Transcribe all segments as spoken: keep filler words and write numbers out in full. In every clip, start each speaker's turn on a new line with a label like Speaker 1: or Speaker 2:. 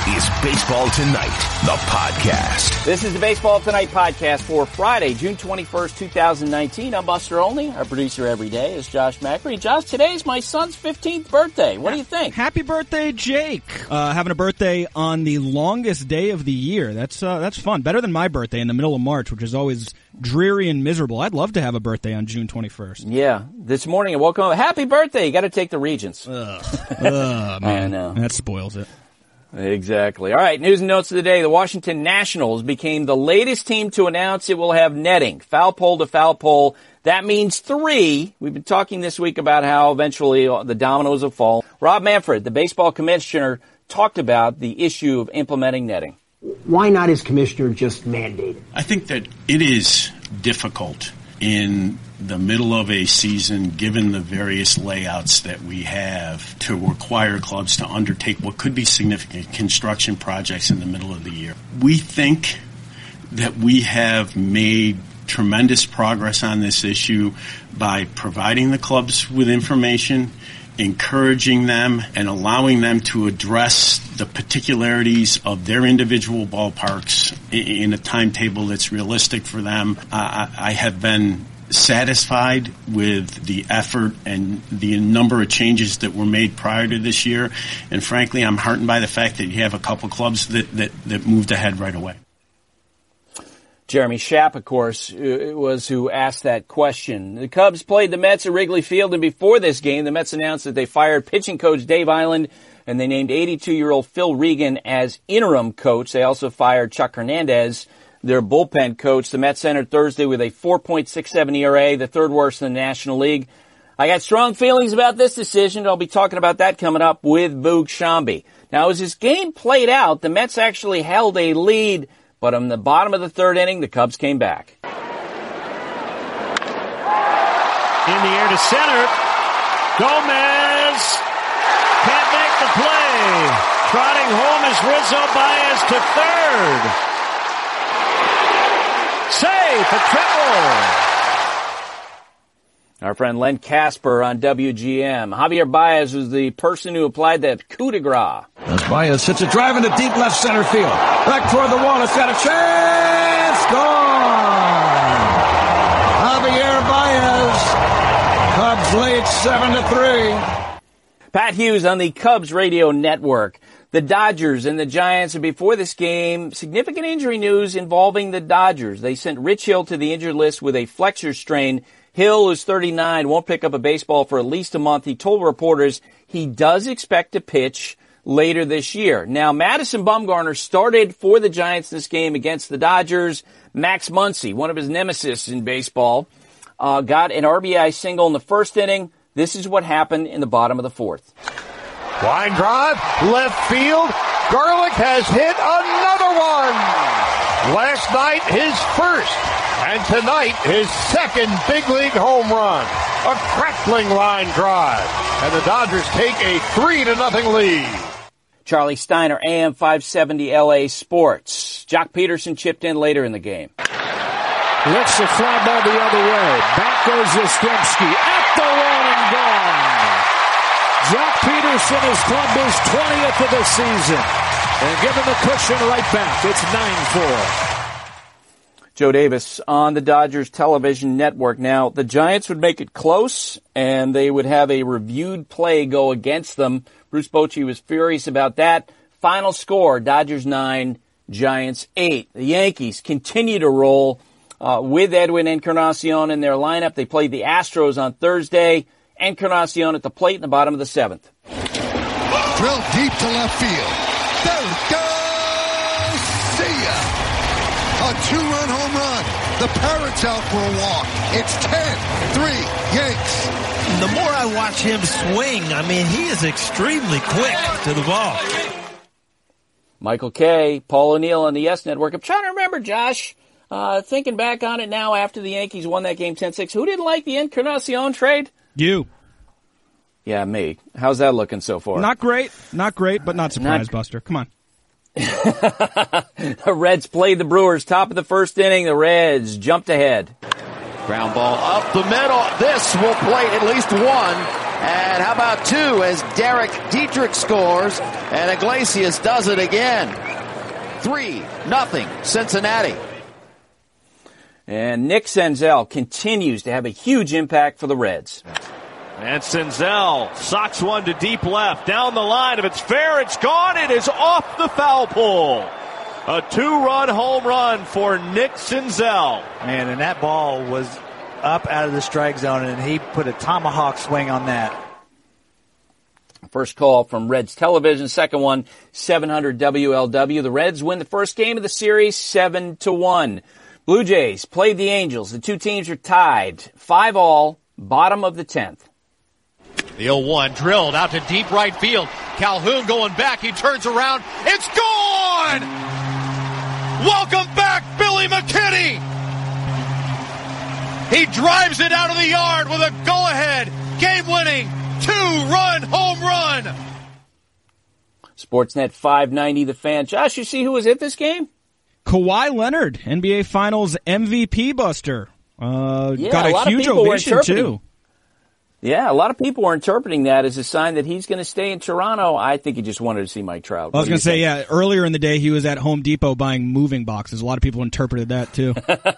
Speaker 1: is Baseball Tonight, the podcast.
Speaker 2: This is the Baseball Tonight podcast for Friday, June twenty-first, twenty nineteen. I'm Buster Olney. Our producer every day is Josh Macri. Josh, today's my son's fifteenth birthday. What do you think?
Speaker 3: Happy birthday, Jake. Uh, having a birthday on the longest day of the year. That's uh, that's fun. Better than my birthday in the middle of March, which is always dreary and miserable. I'd love to have a birthday on June twenty-first.
Speaker 2: Yeah. This morning I woke up, happy birthday. You got to take the Regents.
Speaker 3: Ugh. Ugh, man.
Speaker 2: I know.
Speaker 3: That spoils it.
Speaker 2: Exactly. All right, news and notes of the day. The Washington Nationals became the latest team to announce it will have netting, foul pole to foul pole. That means three. We've been talking this week about how eventually the dominoes will fall. Rob Manfred, the baseball commissioner, talked about the issue of implementing netting.
Speaker 4: Why not, as commissioner, just mandate it?
Speaker 5: I think that it is difficult in the middle of a season, given the various layouts that we have, to require clubs to undertake what could be significant construction projects in the middle of the year. We think that we have made tremendous progress on this issue by providing the clubs with information, encouraging them, and allowing them to address the particularities of their individual ballparks in a timetable that's realistic for them. Uh, I have been satisfied with the effort and the number of changes that were made prior to this year. And frankly, I'm heartened by the fact that you have a couple clubs that, that, that moved ahead right away.
Speaker 2: Jeremy Schaap, of course, was who asked that question. The Cubs played the Mets at Wrigley Field, and before this game, the Mets announced that they fired pitching coach Dave Eiland, and they named eighty-two-year-old Phil Regan as interim coach. They also fired Chuck Hernandez, their bullpen coach. The Mets entered Thursday with a four point six seven E R A, the third worst in the National League. I got strong feelings about this decision. I'll be talking about that coming up with Boog Sciambi. Now, as this game played out, the Mets actually held a lead, but in the bottom of the third inning, the Cubs came back.
Speaker 6: In the air to center. Gomez can't make the play. Trotting home is Rizzo Baez to third. Safe, a triple. Our friend Len Casper on W G M. Javier Baez was the person who applied that coup de grace.
Speaker 7: As Baez hits a drive into deep left center field. Back toward the wall. It's got a chance. Gone. Javier Baez. Cubs lead seven to three.
Speaker 2: Pat Hughes on the Cubs radio network. The Dodgers and the Giants, and before this game, significant injury news involving the Dodgers. They sent Rich Hill to the injured list with a flexor strain. Hill, who's thirty-nine, won't pick up a baseball for at least a month. He told reporters he does expect to pitch later this year. Now, Madison Bumgarner started for the Giants this game against the Dodgers. Max Muncy, one of his nemesis in baseball, uh, got an R B I single in the first inning. This is what happened in the bottom of the fourth.
Speaker 6: Line drive, left field. Garlick has hit another one. Last night, his first, and tonight, his second big league home run. A crackling line drive, and the Dodgers take a three to nothing lead.
Speaker 2: Charlie Steiner, A M five seventy L A Sports. Jock Peterson chipped in later in the game.
Speaker 6: Lifts the fly ball the other way. Back goes Yastrzemski at the wall and gone. Jock Peterson has clubbed his twentieth of the season. And giving the cushion right back. It's nine four.
Speaker 2: Joe Davis on the Dodgers television network. Now, the Giants would make it close, and they would have a reviewed play go against them. Bruce Bochy was furious about that. Final score, Dodgers nine, Giants eight. The Yankees continue to roll uh, with Edwin Encarnacion in their lineup. They played the Astros on Thursday. Encarnacion at the plate in the bottom of the seventh.
Speaker 8: Drilled deep to left field. There it goes! See ya! A two-run home run. The Pirates out for a walk. It's ten three Yanks.
Speaker 9: The more I watch him swing, I mean, he is extremely quick to the ball.
Speaker 2: Michael Kay, Paul O'Neill on the Yes Network. I'm trying to remember, Josh, uh, thinking back on it now after the Yankees won that game ten six. Who didn't like the Encarnacion trade?
Speaker 3: You.
Speaker 2: Yeah, me. How's that looking so far?
Speaker 3: Not great. Not great, but not surprised,
Speaker 2: Not...
Speaker 3: Buster. Come on.
Speaker 2: The Reds played the Brewers. Top of the first inning, the Reds jumped ahead.
Speaker 6: Ground ball up the middle. This will play at least one.
Speaker 10: And how about two as Derek Dietrich scores and Iglesias does it again. Three, nothing, Cincinnati.
Speaker 2: And Nick Senzel continues to have a huge impact for the Reds.
Speaker 11: And Senzel socks one to deep left. Down the line. If it's fair, it's gone. It is off the foul pole. A two-run home run for Nick Senzel.
Speaker 12: Man, and that ball was up out of the strike zone, and he put a tomahawk swing on that.
Speaker 2: First call from Reds Television. Second one, seven hundred W L W. The Reds win the first game of the series seven to one. Blue Jays played the Angels. The two teams are tied. Five all, bottom of the tenth.
Speaker 13: The oh one drilled out to deep right field. Calhoun going back. He turns around. It's gone! Welcome back, Billy McKinney! He drives it out of the yard with a go-ahead, game-winning, two-run home run!
Speaker 2: Sportsnet five ninety, The Fan. Josh, you see who was at this game?
Speaker 3: Kawhi Leonard, N B A Finals M V P buster. Uh,
Speaker 2: yeah,
Speaker 3: got a,
Speaker 2: a
Speaker 3: huge ovation, too.
Speaker 2: Yeah, a lot of people were interpreting that as a sign that he's going to stay in Toronto. I think he just wanted to see Mike Trout.
Speaker 3: I was going to say, yeah, earlier in the day he was at Home Depot buying moving boxes. A lot of people interpreted that, too.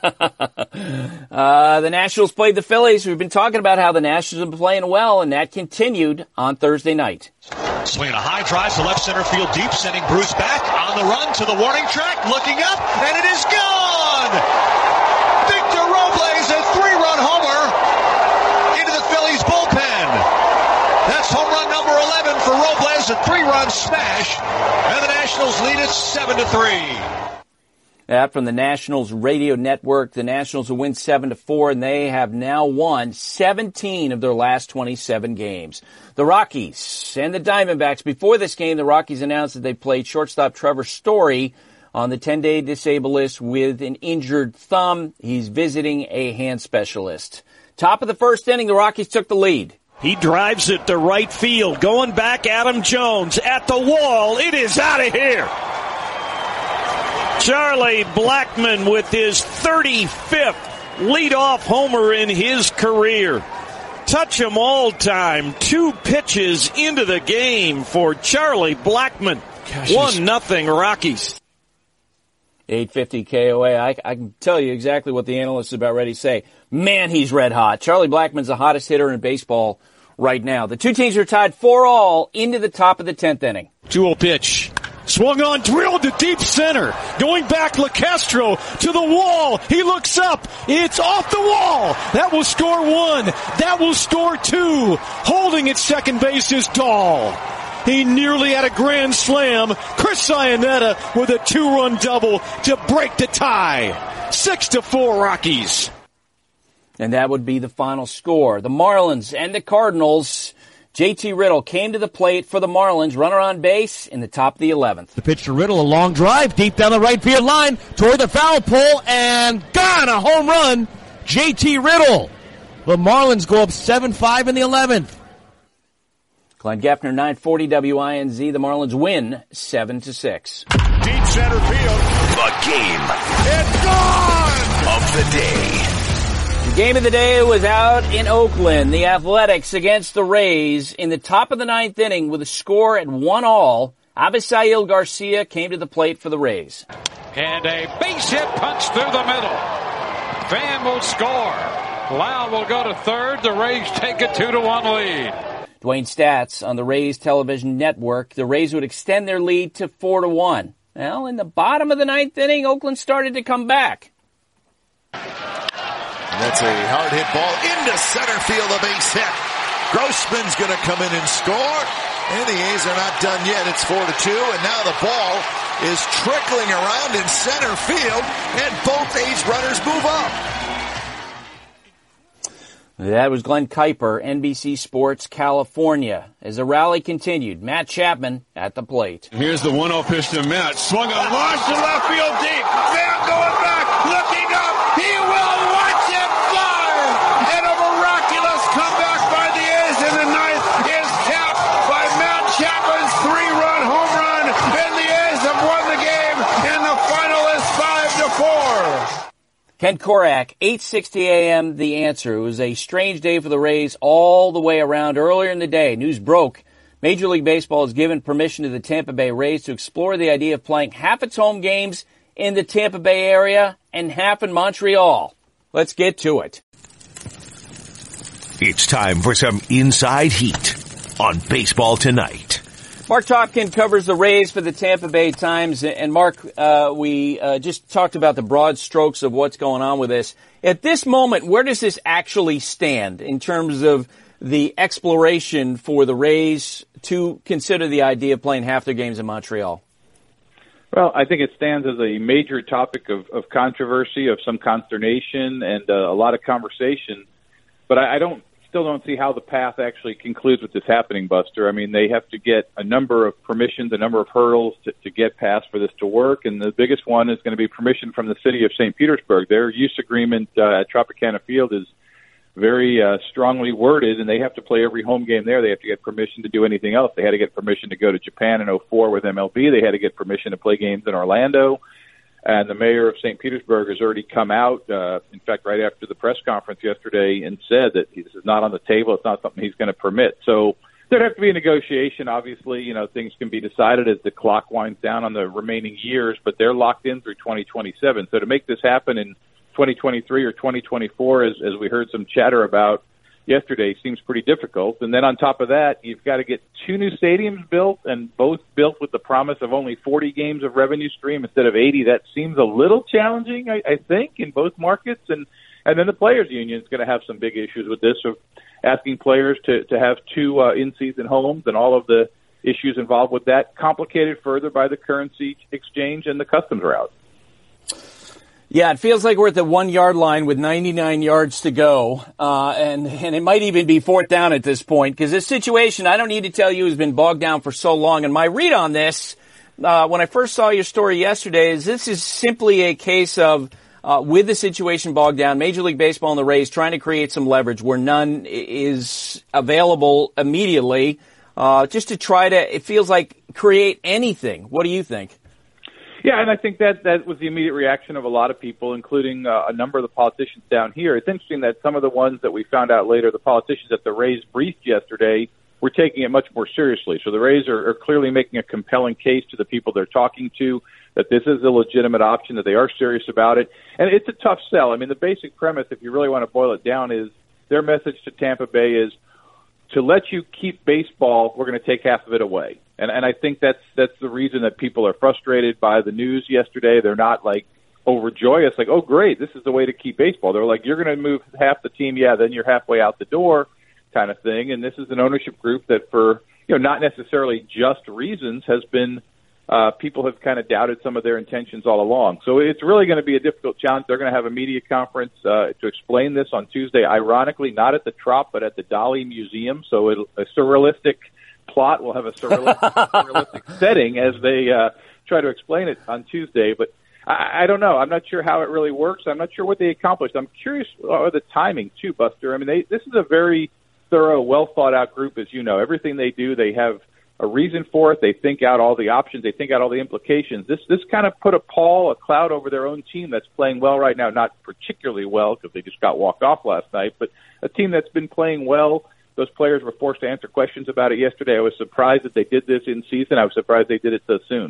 Speaker 2: uh, the Nationals played the Phillies. We've been talking about how the Nationals have been playing well, and that continued on Thursday night.
Speaker 14: Swinging a high drive to left center field deep, sending Bruce back on the run to the warning track, looking up, and it is gone! Victor Robles, a three-run homer into the Phillies bullpen. That's home run number eleven for Robles, a three-run smash, and the Nationals lead it seven to three.
Speaker 2: That from the Nationals radio network. The Nationals will win seven to four, and they have now won seventeen of their last twenty-seven games. The Rockies and the Diamondbacks. Before this game, the Rockies announced that they played shortstop Trevor Story on the ten-day disabled list with an injured thumb. He's visiting a hand specialist. Top of the first inning, the Rockies took the lead.
Speaker 11: He drives it to right field. Going back, Adam Jones at the wall. It is out of here. Charlie Blackmon with his thirty-fifth leadoff homer in his career. Touch 'em all time. Two pitches into the game for Charlie Blackmon. One nothing Rockies.
Speaker 2: eight fifty K O A. I, I can tell you exactly what the analysts are about ready to say. Man, he's red hot. Charlie Blackmon's the hottest hitter in baseball right now. The two teams are tied four all into the top of the tenth inning.
Speaker 11: two oh pitch. Swung on, drilled to deep center. Going back, LeCastro to the wall. He looks up. It's off the wall. That will score one. That will score two. Holding at second base is Dahl. He nearly had a grand slam. Chris Iannetta with a two-run double to break the tie. Six to four Rockies.
Speaker 2: And that would be the final score. The Marlins and the Cardinals. J T Riddle came to the plate for the Marlins. Runner on base in the top of the eleventh.
Speaker 15: The pitch to Riddle, a long drive deep down the right field line toward the foul pole, and gone, a home run. J T Riddle. The Marlins go up seven five in the eleventh.
Speaker 2: Glenn Geffner, nine forty W I N Z. The Marlins win seven to six.
Speaker 11: Deep center field.
Speaker 1: The game.
Speaker 11: It's gone!
Speaker 1: Of the day.
Speaker 2: The game of the day was out in Oakland. The Athletics against the Rays in the top of the ninth inning with a score at one all. Avisail Garcia came to the plate for the Rays.
Speaker 16: And a base hit punch through the middle. Pham will score. Lau will go to third. The Rays take a two to one lead.
Speaker 2: Dwayne Stats on the Rays television network. The Rays would extend their lead to four to one. Well, in the bottom of the ninth inning, Oakland started to come back.
Speaker 17: That's a hard hit ball into center field, a base hit. Grossman's going to come in and score. And the A's are not done yet. It's four to two, and now the ball is trickling around in center field, and both A's runners move up.
Speaker 2: That was Glenn Kuiper, N B C Sports, California. As the rally continued, Matt Chapman at the plate.
Speaker 18: Here's the one oh pitch to Matt. Swung on, launched to left field deep. Matt going back, looking up. He will watch it fly. And a miraculous comeback by the A's in the ninth is capped by Matt Chapman's three-run home run. And the A's have won the game, and the final is five to four.
Speaker 2: Ken Korak, eight sixty a.m., The Answer. It was a strange day for the Rays all the way around. Earlier in the day, news broke. Major League Baseball has given permission to the Tampa Bay Rays to explore the idea of playing half its home games in the Tampa Bay area and half in Montreal. Let's get to it.
Speaker 1: It's time for some Inside Heat on Baseball Tonight.
Speaker 2: Mark Topkin covers the Rays for the Tampa Bay Times. And Mark, uh, we uh, just talked about the broad strokes of what's going on with this. At this moment, where does this actually stand in terms of the exploration for the Rays to consider the idea of playing half their games in Montreal?
Speaker 19: Well, I think it stands as a major topic of, of controversy, of some consternation, and uh, a lot of conversation. But I, I don't still don't see how the path actually concludes with this happening, Buster. I mean, they have to get a number of permissions, a number of hurdles to, to get past for this to work, and the biggest one is going to be permission from the city of Saint Petersburg. Their use agreement uh, at Tropicana Field is very uh, strongly worded, and they have to play every home game there. They have to get permission to do anything else. They had to get permission to go to Japan in oh four with M L B. They had to get permission to play games in Orlando. And the mayor of Saint Petersburg has already come out, uh, in fact, right after the press conference yesterday, and said that this is not on the table. It's not something he's going to permit. So there'd have to be a negotiation. Obviously, you know, things can be decided as the clock winds down on the remaining years, but they're locked in through twenty twenty-seven. So to make this happen in twenty twenty-three or twenty twenty-four, as, as we heard some chatter about yesterday, seems pretty difficult. And then on top of that, you've got to get two new stadiums built, and both built with the promise of only forty games of revenue stream instead of eighty. That seems a little challenging, I, I think, in both markets. And, and then the Players Union is going to have some big issues with this, of asking players to, to have two uh, in-season homes and all of the issues involved with that, complicated further by the currency exchange and the customs route.
Speaker 2: Yeah, it feels like we're at the one-yard line with ninety-nine yards to go, uh, and, and it might even be fourth down at this point, because this situation, I don't need to tell you, has been bogged down for so long. And my read on this, uh, when I first saw your story yesterday, is this is simply a case of, uh, with the situation bogged down, Major League Baseball and the Rays trying to create some leverage where none is available immediately, uh, just to try to, it feels like, create anything. What do you think?
Speaker 19: Yeah, and I think that that was the immediate reaction of a lot of people, including uh, a number of the politicians down here. It's interesting that some of the ones that we found out later, the politicians that the Rays briefed yesterday, were taking it much more seriously. So the Rays are, are clearly making a compelling case to the people they're talking to that this is a legitimate option, that they are serious about it. And it's a tough sell. I mean, the basic premise, if you really want to boil it down, is their message to Tampa Bay is, to let you keep baseball, we're going to take half of it away. And and I think that's that's the reason that people are frustrated by the news yesterday. They're not like overjoyous, like, oh, great, this is the way to keep baseball. They're like, you're going to move half the team, yeah, then you're halfway out the door kind of thing. And this is an ownership group that, for, you know, not necessarily just reasons, has been uh, people have kind of doubted some of their intentions all along. So it's really going to be a difficult challenge. They're going to have a media conference uh, to explain this on Tuesday, ironically, not at the Trop, but at the Dali Museum. So it, a surrealistic plot will have a surrealistic, surrealistic setting as they uh, try to explain it on Tuesday. But I, I don't know. I'm not sure how it really works. I'm not sure what they accomplished. I'm curious about the timing, too, Buster. I mean, they, this is a very thorough, well-thought-out group, as you know. Everything they do, they have a reason for it. They think out all the options. They think out all the implications. This this kind of put a pall, a cloud over their own team that's playing well right now. Not particularly well because they just got walked off last night, but a team that's been playing well. Those players were forced to answer questions about it yesterday. I was surprised that they did this in season. I was surprised they did it so soon.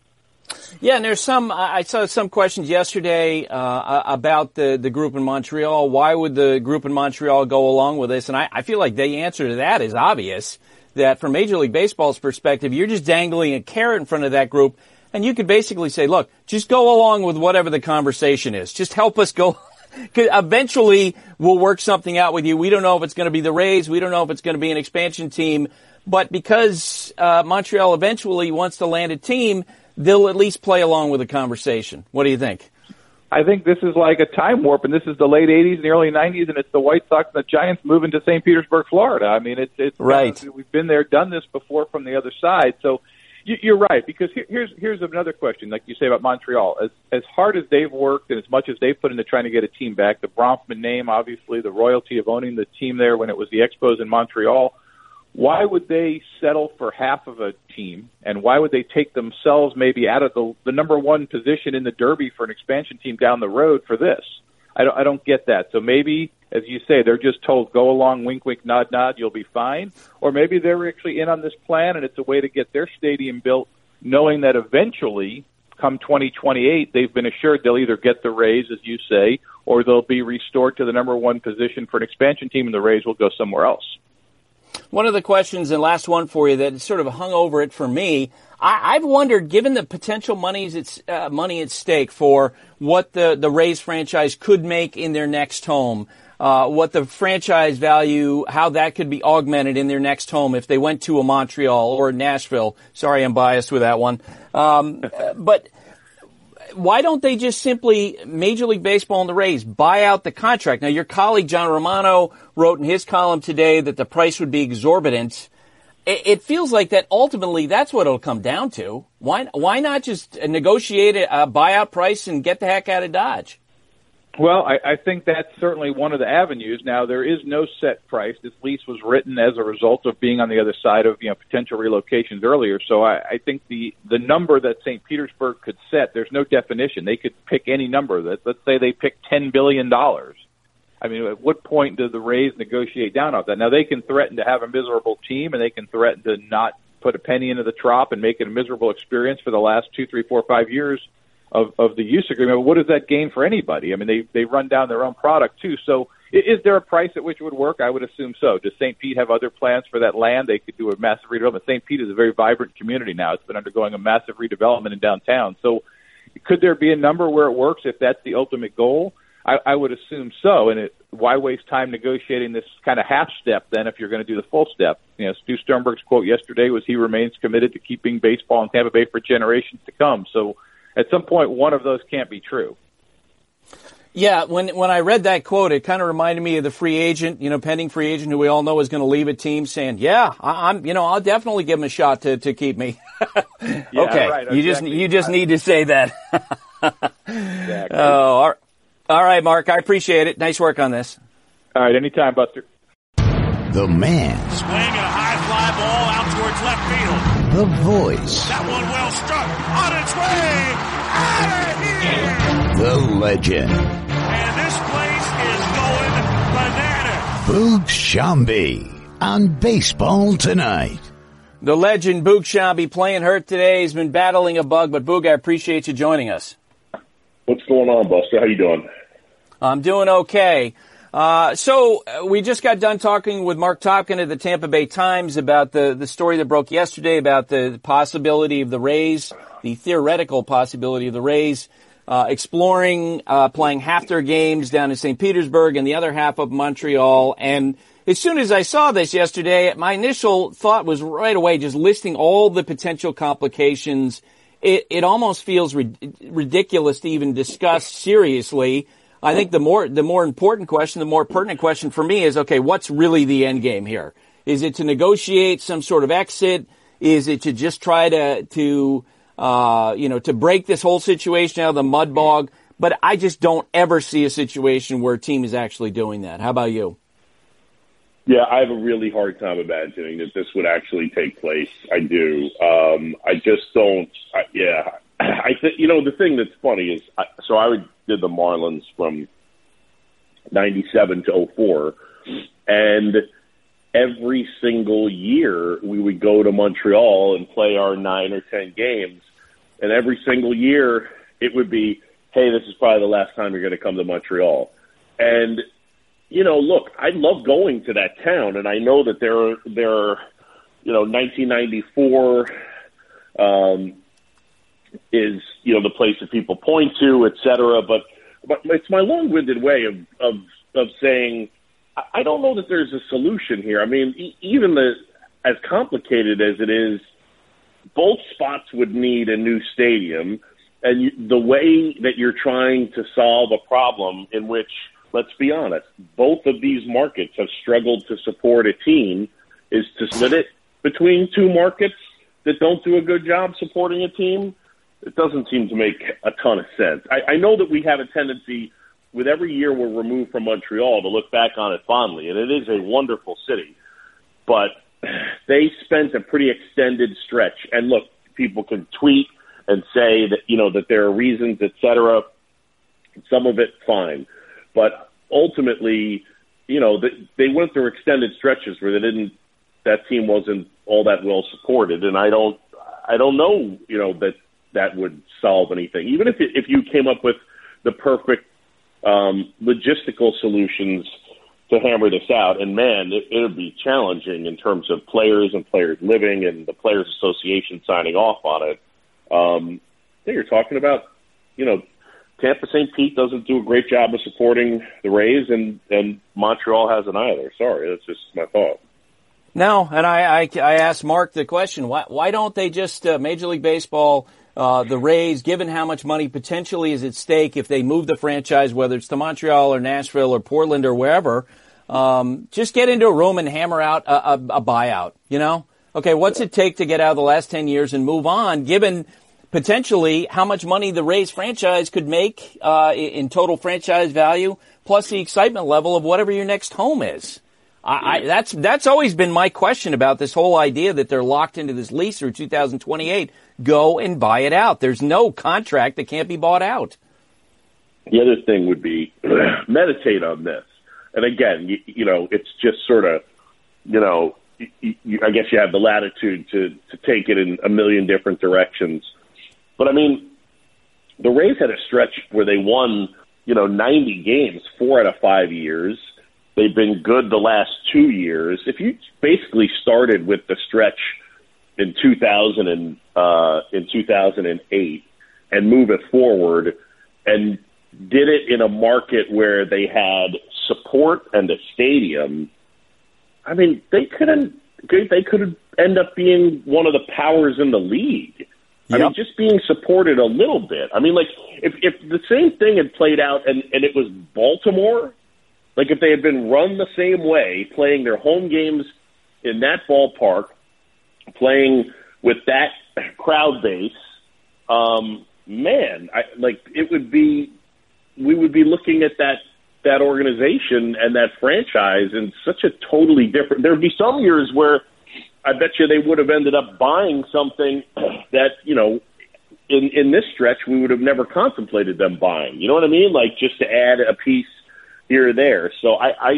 Speaker 2: Yeah, and there's some, I saw some questions yesterday uh, about the, the group in Montreal. Why would the group in Montreal go along with this? And I, I feel like the answer to that is obvious, that from Major League Baseball's perspective, you're just dangling a carrot in front of that group, and you could basically say, look, just go along with whatever the conversation is. Just help us go. Eventually, we'll work something out with you. We don't know if it's going to be the Rays. We don't know if it's going to be an expansion team. But because uh, Montreal eventually wants to land a team, they'll at least play along with the conversation. What do you think?
Speaker 19: I think this is like a time warp, and this is the late eighties and the early nineties, and it's the White Sox and the Giants moving to Saint Petersburg, Florida. I mean, it's, it's
Speaker 2: right.
Speaker 19: Kind of, we've been there, done this before from the other side. So you're right, because here's here's another question, like you say about Montreal. As as hard as they've worked and as much as they've put into trying to get a team back, the Bronfman name, obviously, the royalty of owning the team there when it was the Expos in Montreal, why would they settle for half of a team, and why would they take themselves maybe out of the, the number one position in the Derby for an expansion team down the road for this? I don't, I don't get that. So maybe, as you say, they're just told, go along, wink, wink, nod, nod, you'll be fine. Or maybe they're actually in on this plan, and it's a way to get their stadium built, knowing that eventually, come twenty twenty-eight, they've been assured they'll either get the Rays, as you say, or they'll be restored to the number one position for an expansion team, and the Rays will go somewhere else.
Speaker 2: One of the questions, and last one for you, that sort of hung over it for me, I, I've wondered, given the potential monies it's, uh, money at stake for what the, the Rays franchise could make in their next home, uh, what the franchise value, how that could be augmented in their next home if they went to a Montreal or Nashville. Sorry, I'm biased with that one. Um, but why don't they just simply, Major League Baseball and the Rays, buy out the contract? Now, your colleague John Romano wrote in his column today that the price would be exorbitant. It, it feels like that ultimately that's what it'll come down to. Why, why not just negotiate a, a buyout price and get the heck out of Dodge?
Speaker 19: Well, I, I think that's certainly one of the avenues. Now, there is no set price. This lease was written as a result of being on the other side of, you know, potential relocations earlier. So I, I think the, the number that Saint Petersburg could set, there's no definition. They could pick any number. That Let's say they pick ten billion dollars. I mean, at what point do the Rays negotiate down off that? Now, they can threaten to have a miserable team, and they can threaten to not put a penny into the trop and make it a miserable experience for the last two, three, four, five years of, of the use agreement. But what does that gain for anybody? I mean, they, they run down their own product, too. So is there a price at which it would work? I would assume so. Does Saint Pete have other plans for that land? They could do a massive redevelopment. Saint Pete is a very vibrant community now. It's been undergoing a massive redevelopment in downtown. So could there be a number where it works if that's the ultimate goal? I, I would assume so. And it, why waste time negotiating this kind of half step then if you're going to do the full step? You know, Stu Sternberg's quote yesterday was he remains committed to keeping baseball in Tampa Bay for generations to come. So at some point, one of those can't be true.
Speaker 2: Yeah, when when I read that quote, it kind of reminded me of the free agent, you know, pending free agent who we all know is going to leave a team saying, yeah, I, I'm, you know, I'll definitely give him a shot to, to keep me.
Speaker 19: Yeah,
Speaker 2: okay,
Speaker 19: right,
Speaker 2: you
Speaker 19: exactly.
Speaker 2: just you just need to say that.
Speaker 19: Exactly.
Speaker 2: Oh, all right. All right, Mark, I appreciate it. Nice work on this.
Speaker 19: All right, anytime, Buster.
Speaker 8: The man.
Speaker 14: Swing and a high fly ball out towards left field.
Speaker 8: The voice.
Speaker 14: That one well struck. On its way. Out of here.
Speaker 8: The legend.
Speaker 14: And this place is going bananas.
Speaker 8: Boog Sciambi on Baseball Tonight.
Speaker 2: The legend, Boog Sciambi, playing hurt today. He's been battling a bug, but Boog, I appreciate you joining us.
Speaker 20: What's going on, Buster? How you doing?
Speaker 2: I'm doing okay. Uh, so uh, we just got done talking with Mark Topkin of the Tampa Bay Times about the, the story that broke yesterday about the possibility of the Rays, the theoretical possibility of the Rays, uh, exploring, uh, playing half their games down in Saint Petersburg and the other half of Montreal. And as soon as I saw this yesterday, my initial thought was right away just listing all the potential complications. It, it almost feels rid- ridiculous to even discuss seriously. I think the more, the more important question, the more pertinent question for me is, okay, what's really the end game here? Is it to negotiate some sort of exit? Is it to just try to, to, uh, you know, to break this whole situation out of the mud bog? But I just don't ever see a situation where a team is actually doing that. How about you?
Speaker 20: Yeah, I have a really hard time imagining that this would actually take place. I do. Um, I just don't. I, yeah, I think, you know, the thing that's funny is, I, so I did the Marlins from ninety-seven to oh four, and every single year we would go to Montreal and play our nine or ten games, and every single year it would be, hey, this is probably the last time you're going to come to Montreal. And, you know, look, I love going to that town, and I know that there are, there are, you know, nineteen ninety-four um, is, you know, the place that people point to, et cetera. But, but it's my long-winded way of, of, of saying, I don't know that there's a solution here. I mean, e- even the, as complicated as it is, both spots would need a new stadium, and you, the way that you're trying to solve a problem in which, let's be honest, both of these markets have struggled to support a team is to split it between two markets that don't do a good job supporting a team. It doesn't seem to make a ton of sense. I, I know that we have a tendency with every year we're removed from Montreal to look back on it fondly, and it is a wonderful city. But they spent a pretty extended stretch. And look, people can tweet and say that, you know, that there are reasons, et cetera. Some of it, fine. But ultimately, you know, they, they went through extended stretches where they didn't, that team wasn't all that well supported. And I don't, I don't know, you know, that that would solve anything. Even if it, if you came up with the perfect um, logistical solutions to hammer this out, and man, it, it would be challenging in terms of players and players living and the Players Association signing off on it. Um, I think you're talking about, you know, Tampa Saint Pete doesn't do a great job of supporting the Rays, and, and Montreal hasn't either. Sorry, that's just my thought.
Speaker 2: No, and I, I, I asked Mark the question, why, why don't they just, uh, Major League Baseball, uh, the Rays, given how much money potentially is at stake if they move the franchise, whether it's to Montreal or Nashville or Portland or wherever, um, just get into a room and hammer out a, a, a buyout, you know? Okay, what's it take to get out of the last ten years and move on, given potentially how much money the Rays franchise could make uh, in total franchise value, plus the excitement level of whatever your next home is? I, I, that's that's always been my question about this whole idea that they're locked into this lease through two thousand twenty-eight. Go and buy it out. There's no contract that can't be bought out.
Speaker 20: The other thing would be meditate on this. And again, you, you know, it's just sort of, you know, you, you, I guess you have the latitude to, to take it in a million different directions. But, I mean, the Rays had a stretch where they won, you know, ninety games, four out of five years. They've been good the last two years. If you basically started with the stretch in two thousand and uh, in two thousand eight and move it forward and did it in a market where they had support and a stadium, I mean, they couldn't. They could end up being one of the powers in the league. Yep. I mean, just being supported a little bit. I mean, like, if, if the same thing had played out and, and it was Baltimore, like if they had been run the same way, playing their home games in that ballpark, playing with that crowd base, um, man, I, like, it would be, we would be looking at that, that organization and that franchise in such a totally different, there'd be some years where I bet you they would have ended up buying something that, you know, in, in this stretch, we would have never contemplated them buying. You know what I mean? Like, just to add a piece here or there. So I, I,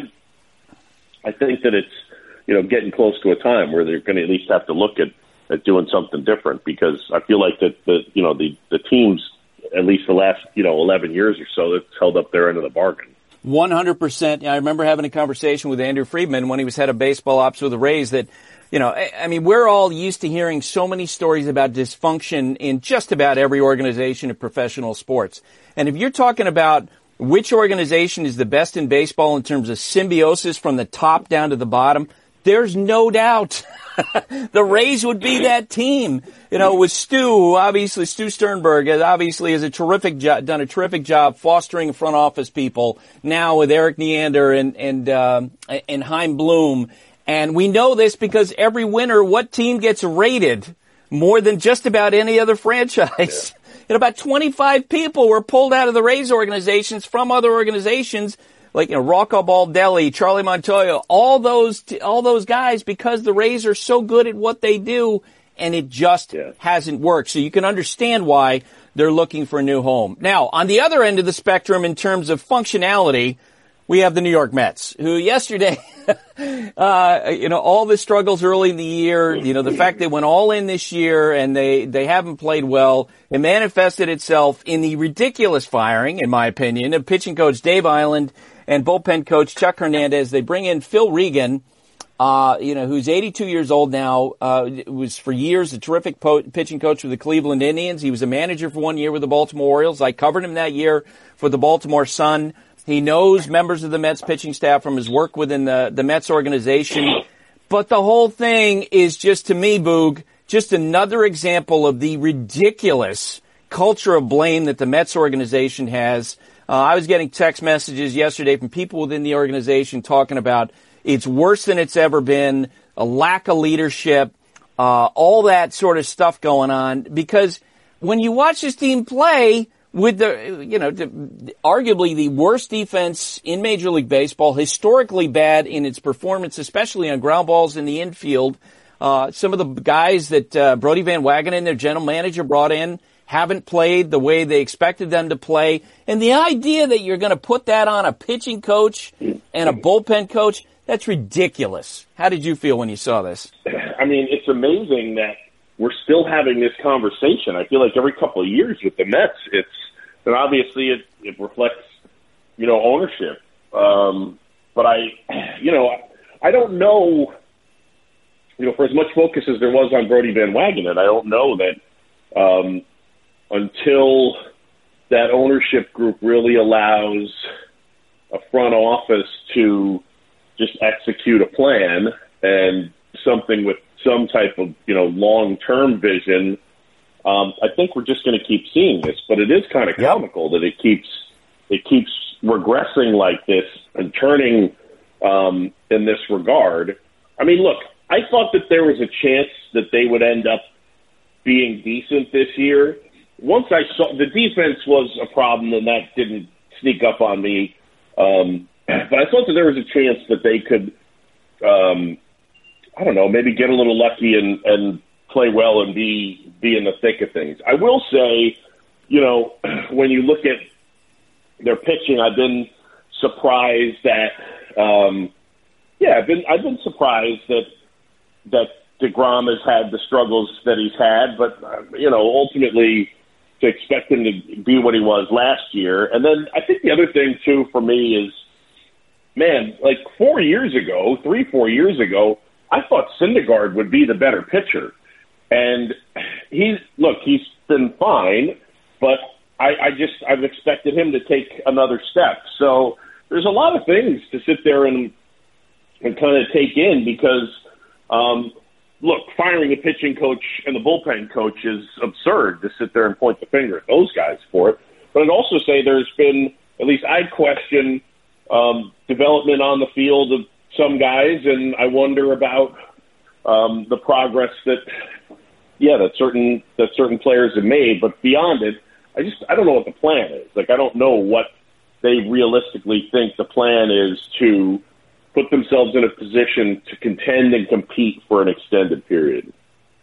Speaker 20: I think that it's, you know, getting close to a time where they're going to at least have to look at, at doing something different, because I feel like that the, you know, the, the teams, at least the last, you know, eleven years or so, that's held up their end of the bargain.
Speaker 2: one hundred percent. I remember having a conversation with Andrew Friedman when he was head of baseball ops with the Rays that, you know, I mean, we're all used to hearing so many stories about dysfunction in just about every organization of professional sports. And if you're talking about which organization is the best in baseball in terms of symbiosis from the top down to the bottom, there's no doubt the Rays would be that team. You know, with Stu, who obviously, Stu Sternberg, obviously has a terrific job, done a terrific job fostering front office people. Now with Eric Neander and and um, and Chaim Bloom, and we know this because every winter, what team gets rated more than just about any other franchise? Yeah. And about twenty-five people were pulled out of the Rays organizations from other organizations, like, you know, Rocco Baldelli, Charlie Montoya, all those, all those guys, because the Rays are so good at what they do, and it just yeah. hasn't worked. So you can understand why they're looking for a new home. Now, on the other end of the spectrum, in terms of functionality, we have the New York Mets, who yesterday, uh, you know, all the struggles early in the year, you know, the fact they went all in this year and they, they haven't played well, it manifested itself in the ridiculous firing, in my opinion, of pitching coach Dave Island and bullpen coach Chuck Hernandez. They bring in Phil Regan, uh, you know, who's eighty-two years old now, uh, was for years a terrific po- pitching coach for the Cleveland Indians. He was a manager for one year with the Baltimore Orioles. I covered him that year for the Baltimore Sun. He knows members of the Mets pitching staff from his work within the, the Mets organization. But the whole thing is just, to me, Boog, just another example of the ridiculous culture of blame that the Mets organization has. Uh, I was getting text messages yesterday from people within the organization talking about it's worse than it's ever been, a lack of leadership, uh, all that sort of stuff going on. Because when you watch this team play, with the, you know, the, arguably the worst defense in Major League Baseball, historically bad in its performance, especially on ground balls in the infield. Uh, some of the guys that uh, Brody Van Wagenen, their general manager, brought in haven't played the way they expected them to play. And the idea that you're going to put that on a pitching coach and a bullpen coach, that's ridiculous. How did you feel when you saw this?
Speaker 20: I mean, it's amazing that we're still having this conversation. I feel like every couple of years with the Mets, it's, and obviously it, it reflects, you know, ownership. Um, but I, you know, I don't know, you know, for as much focus as there was on Brodie Van Wagenen, I don't know that, um, until that ownership group really allows a front office to just execute a plan and something with some type of, you know, long-term vision, um, I think we're just going to keep seeing this. But it is kind of comical that it keeps it keeps regressing like this and turning um, in this regard. I mean, look, I thought that there was a chance that they would end up being decent this year. Once I saw the defense was a problem, and that didn't sneak up on me. Um, but I thought that there was a chance that they could, um, I don't know, maybe get a little lucky and, and play well and be be in the thick of things. I will say, you know, when you look at their pitching, I've been surprised that, um, yeah, I've been I've been surprised that that DeGrom has had the struggles that he's had, but uh, you know, ultimately, to expect him to be what he was last year. And then I think the other thing, too, for me is, man, like four years ago, three, four years ago, I thought Syndergaard would be the better pitcher. And he's, look, he's been fine, but I, I just, I've expected him to take another step. So there's a lot of things to sit there and, and kind of take in because, um, look, firing the pitching coach and the bullpen coach is absurd to sit there and point the finger at those guys for it. But I'd also say there's been, at least I question, um, development on the field of some guys, and I wonder about um, the progress that, yeah, that certain that certain players have made. But beyond it, I just I don't know what the plan is. Like I don't know what they realistically think the plan is to put themselves in a position to contend and compete for an extended period.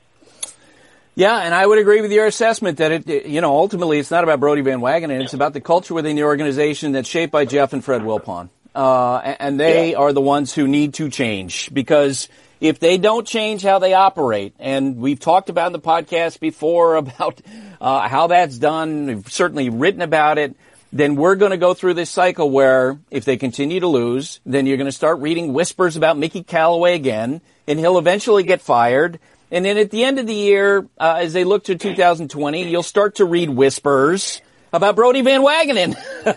Speaker 2: Yeah, and I would agree with your assessment that it, you know, ultimately it's not about Brodie Van Wagenen. It's about the culture within the organization that's shaped by Jeff and Fred Wilpon. Uh, and they yeah. are the ones who need to change because if they don't change how they operate, and we've talked about in the podcast before about uh, how that's done, we've certainly written about it, then we're going to go through this cycle where if they continue to lose, then you're going to start reading whispers about Mickey Callaway again, and he'll eventually get fired. And then at the end of the year, uh, as they look to two thousand twenty, you'll start to read whispers about Brodie Van Wagenen.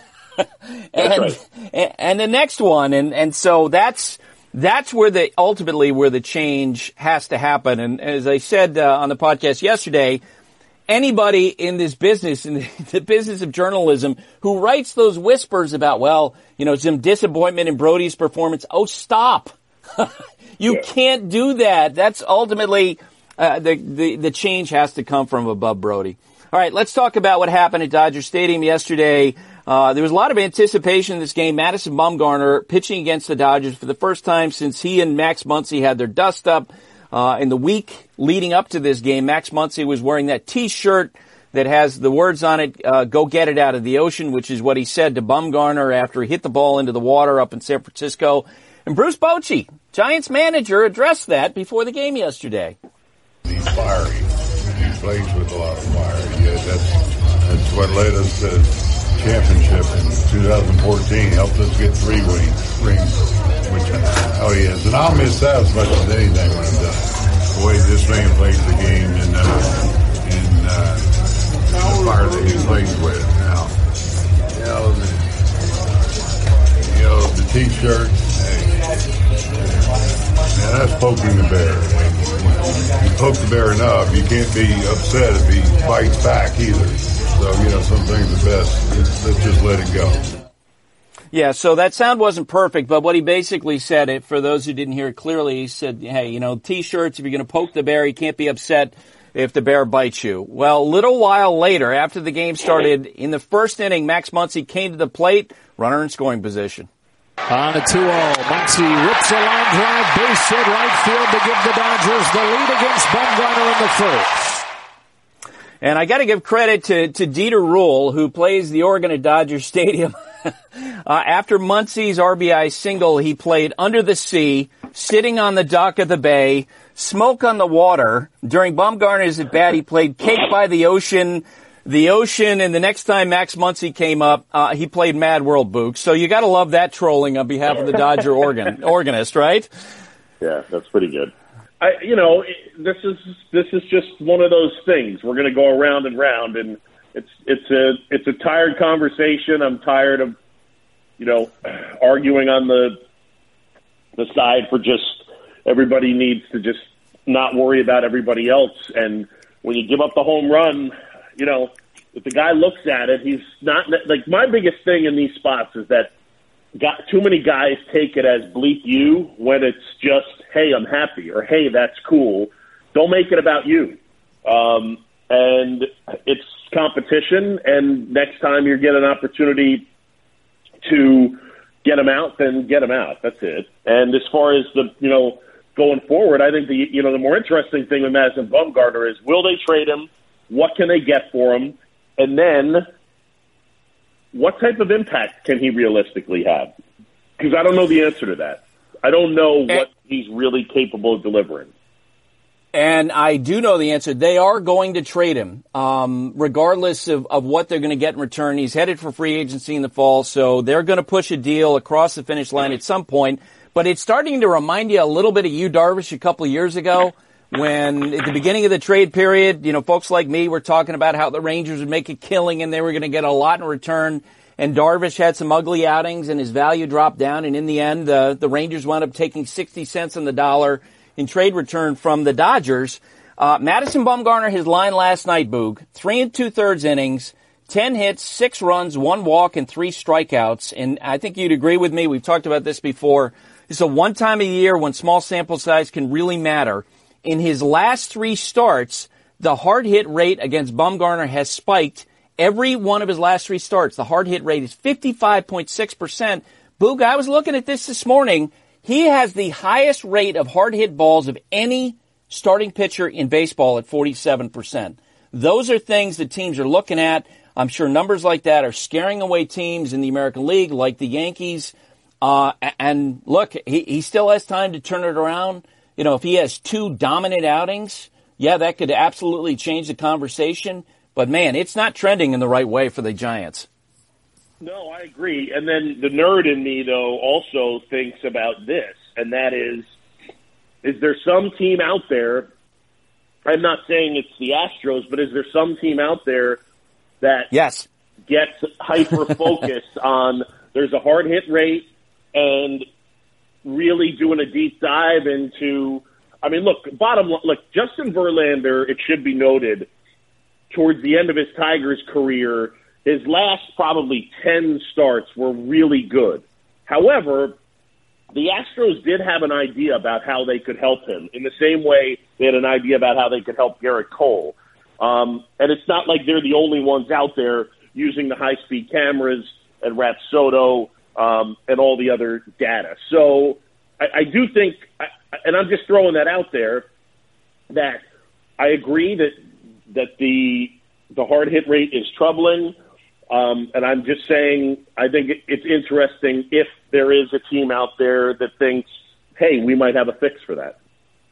Speaker 2: and, right. and and the next one. And, and so that's that's where the ultimately where the change has to happen. And as I said uh, on the podcast yesterday, anybody in this business, in the business of journalism, who writes those whispers about, well, you know, some disappointment in Brodie's performance, oh, stop. You yeah. can't do that. That's ultimately, uh, the, the, the change has to come from above Brodie. All right, let's talk about what happened at Dodger Stadium yesterday. Uh, there was a lot of anticipation in this game. Madison Bumgarner pitching against the Dodgers for the first time since he and Max Muncy had their dust up. Uh, in the week leading up to this game, Max Muncy was wearing that T-shirt that has the words on it, uh, go get it out of the ocean, which is what he said to Bumgarner after he hit the ball into the water up in San Francisco. And Bruce Bochy, Giants manager, addressed that before the game yesterday.
Speaker 21: He's fiery. He plays with a lot of fire. Yeah, that's, that's what led us to championship in two thousand fourteen. Helped us get three rings, rings which how he is. And I'll miss that as much as anything when I'm done. The way this man plays the game and, uh, and uh, the fire that he plays with. Now, you know, the, you know, the T-shirt, man, that's poking the bear. You poke the bear enough, you can't be upset if he fights back either. So, you know, some things are best. Let's just let it go.
Speaker 2: Yeah, so that sound wasn't perfect, but what he basically said, it for those who didn't hear it clearly, he said, hey, you know, T-shirts, if you're going to poke the bear, you can't be upset if the bear bites you. Well, a little while later, after the game started, in the first inning, Max Muncy came to the plate, runner in scoring position.
Speaker 16: On a two oh, Muncy rips a line drive, base hit right field to give the Dodgers the lead against Bumgarner in the first.
Speaker 2: And I got to give credit to, to Dieter Ruhl, who plays the Oregon at Dodger Stadium. uh, after Muncie's R B I single, he played Under the Sea, sitting on the dock of the bay, Smoke on the Water. During Bumgarner's at bat, he played Cake by the Ocean, The Ocean, and the next time Max Muncy came up, uh, he played Mad World Book. So you got to love that trolling on behalf of the Dodger organ, organist, right?
Speaker 20: Yeah, that's pretty good. I, you know, this is this is just one of those things. We're going to go around and round, and it's it's a it's a tired conversation. I'm tired of, you know, arguing on the the side for just everybody needs to just not worry about everybody else. And when you give up the home run, you know, if the guy looks at it, he's not like my biggest thing in these spots is that got too many guys take it as bleep you when it's just, hey, I'm happy, or hey, that's cool. Don't make it about you. Um, and it's competition, and next time you get an opportunity to get them out, then get them out. That's it. And as far as the, you know, going forward, I think the, you know, the more interesting thing with Madison Bumgarner is, will they trade him? What can they get for him? And then what type of impact can he realistically have? Because I don't know the answer to that. I don't know what he's really capable of delivering.
Speaker 2: And I do know the answer. They are going to trade him, um, regardless of, of what they're going to get in return. He's headed for free agency in the fall, so they're going to push a deal across the finish line at some point. But it's starting to remind you a little bit of Yu Darvish a couple of years ago, when at the beginning of the trade period, you know, folks like me were talking about how the Rangers would make a killing and they were going to get a lot in return. And Darvish had some ugly outings and his value dropped down. And in the end, uh, the Rangers wound up taking sixty cents on the dollar in trade return from the Dodgers. Uh, Madison Bumgarner, his line last night, Boog, three and two thirds innings, ten hits, six runs, one walk, and three strikeouts. And I think you'd agree with me. We've talked about this before. It's a one time a year when small sample size can really matter. In his last three starts, the hard hit rate against Bumgarner has spiked. Every one of his last three starts, the hard hit rate is fifty-five point six percent. Boog, I was looking at this this morning. He has the highest rate of hard hit balls of any starting pitcher in baseball at forty-seven percent. Those are things that teams are looking at. I'm sure numbers like that are scaring away teams in the American League like the Yankees. Uh, and look, he, he still has time to turn it around. You know, if he has two dominant outings, yeah, that could absolutely change the conversation. But, man, it's not trending in the right way for the Giants.
Speaker 20: No, I agree. And then the nerd in me, though, also thinks about this, and that is, is there some team out there, I'm not saying it's the Astros, but is there some team out there that
Speaker 2: yes.
Speaker 20: gets hyper-focused on there's a hard hit rate and really doing a deep dive into, I mean, look, bottom line, look, Justin Verlander, it should be noted, towards the end of his Tigers career, his last probably ten starts were really good. However, the Astros did have an idea about how they could help him, in the same way they had an idea about how they could help Garrett Cole. Um, and it's not like they're the only ones out there using the high-speed cameras and Rapsodo um, and all the other data. So I, I do think, and I'm just throwing that out there, that I agree that that the the hard hit rate is troubling. Um, and I'm just saying, I think it, it's interesting if there is a team out there that thinks, hey, we might have a fix for that.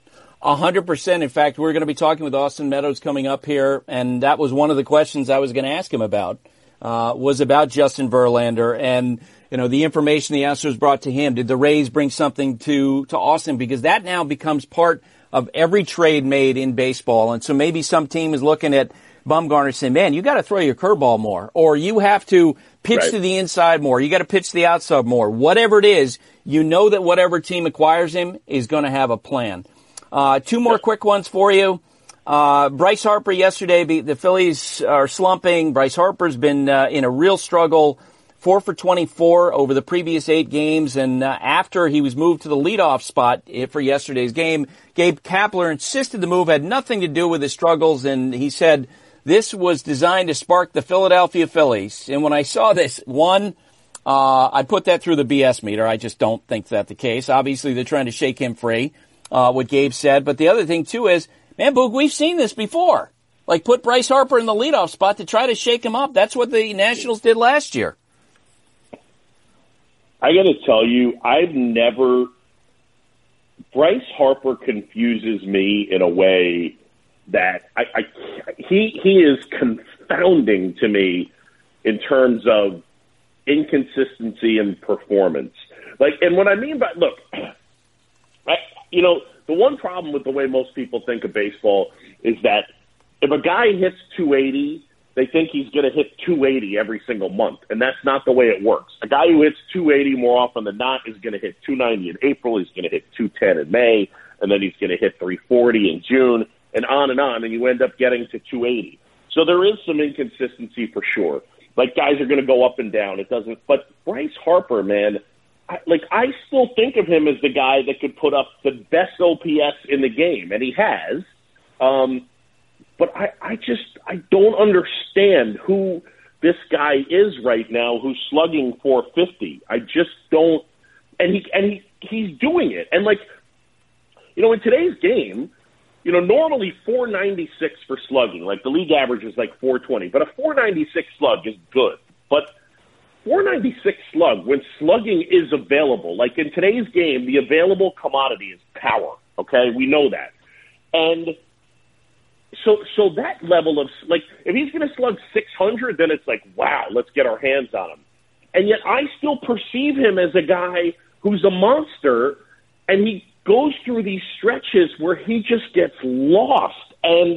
Speaker 2: A hundred percent. In fact, we're going to be talking with Austin Meadows coming up here, and that was one of the questions I was going to ask him about, uh, was about Justin Verlander and, you know, the information the Astros brought to him. Did the Rays bring something to, to Austin? Because that now becomes part of every trade made in baseball. And so maybe some team is looking at Bumgarner saying, man, you got to throw your curveball more, or you have to pitch right. to the inside more. You got to pitch to the outside more. Whatever it is, you know that whatever team acquires him is going to have a plan. Uh, two more quick ones for you. Uh, Bryce Harper yesterday, the Phillies are slumping. Bryce Harper's been uh, in a real struggle. Four for twenty-four over the previous eight games, and uh, after he was moved to the leadoff spot for yesterday's game, Gabe Kapler insisted the move had nothing to do with his struggles, and he said this was designed to spark the Philadelphia Phillies. And when I saw this, one, uh, I put that through the B S meter. I just don't think that's the case. Obviously, they're trying to shake him free, uh, what Gabe said. But the other thing, too, is, man, Boog, we've seen this before. Like put Bryce Harper in the leadoff spot to try to shake him up. That's what the Nationals did last year.
Speaker 20: I got to tell you, I've never – Bryce Harper confuses me in a way that I, I he he is confounding to me in terms of inconsistency and performance. Like, and what I mean by – look, I, you know, the one problem with the way most people think of baseball is that if a guy hits two eighty, they think he's going to hit two eighty every single month, and that's not the way it works. A guy who hits two eighty more often than not is going to hit two ninety in April, he's going to hit two ten in May, and then he's going to hit three forty in June, and on and on, and you end up getting to two eighty. So there is some inconsistency for sure. Like, guys are going to go up and down. It doesn't. But Bryce Harper, man, I, like, I still think of him as the guy that could put up the best O P S in the game, and he has. Um, But I, I just I don't understand who this guy is right now who's slugging four fifty. I just don't, and he and he he's doing it. And like, you know, in today's game, you know, normally four ninety-six for slugging, like the league average is like four twenty, but a four ninety-six slug is good. But four ninety-six slug, when slugging is available, like in today's game, the available commodity is power. Okay, we know that, and. So so that level of, like, if he's going to slug six hundred, then it's like, wow, let's get our hands on him. And yet I still perceive him as a guy who's a monster, and he goes through these stretches where he just gets lost. And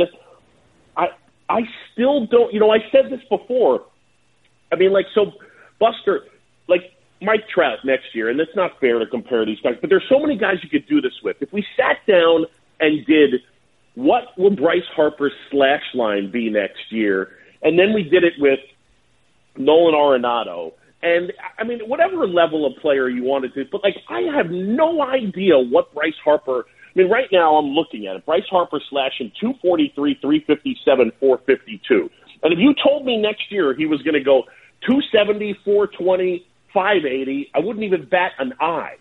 Speaker 20: I I still don't, you know, I said this before. I mean, like, so Buster, like Mike Trout next year, and it's not fair to compare these guys, but there's so many guys you could do this with. If we sat down and did – what will Bryce Harper's slash line be next year? And then we did it with Nolan Arenado. And, I mean, whatever level of player you wanted to, but, like, I have no idea what Bryce Harper – I mean, right now I'm looking at it. Bryce Harper slashing two forty-three, three fifty-seven, four fifty-two. And if you told me next year he was going to go two seventy, four twenty, five eighty, I wouldn't even bat an eye.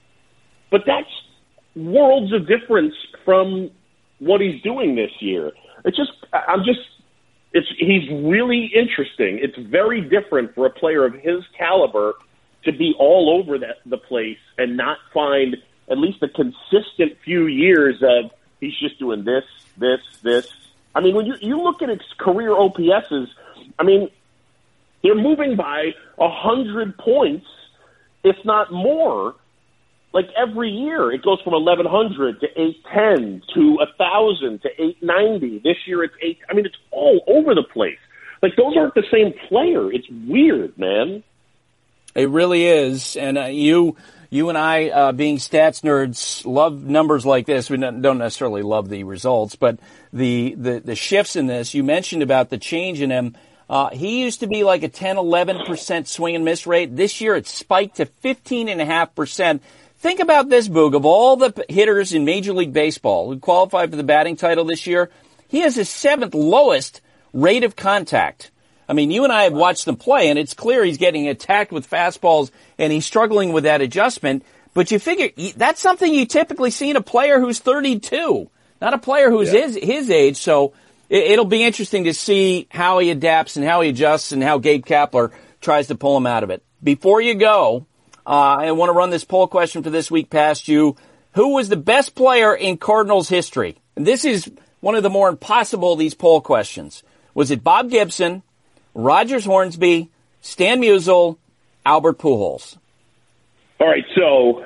Speaker 20: But that's worlds of difference from – what he's doing this year. It's just, I'm just, it's, he's really interesting. It's very different for a player of his caliber to be all over that, the place and not find at least a consistent few years of he's just doing this, this, this. I mean, when you, you look at his career O P S's, I mean, they're moving by a hundred points, if not more. Like every year, it goes from eleven hundred to eight ten to one thousand to eight ninety. This year, it's eight. I mean, it's all over the place. Like, those aren't the same player. It's weird, man.
Speaker 2: It really is. And uh, you you and I, uh, being stats nerds, love numbers like this. We don't necessarily love the results, but the, the, the shifts in this, you mentioned about the change in him. Uh, he used to be like a ten, eleven percent swing and miss rate. This year, it's spiked to fifteen point five percent. Think about this, Boog. Of all the hitters in Major League Baseball who qualified for the batting title this year, he has his seventh lowest rate of contact. I mean, you and I have watched them play, and it's clear he's getting attacked with fastballs, and he's struggling with that adjustment. But you figure that's something you typically see in a player who's thirty-two, not a player who's yeah. his, his age. So it, it'll be interesting to see how he adapts and how he adjusts and how Gabe Kapler tries to pull him out of it. Before you go, Uh, I want to run this poll question for this week past you. Who was the best player in Cardinals history? And this is one of the more impossible of these poll questions. Was it Bob Gibson, Rogers Hornsby, Stan Musial, Albert Pujols?
Speaker 20: All right, so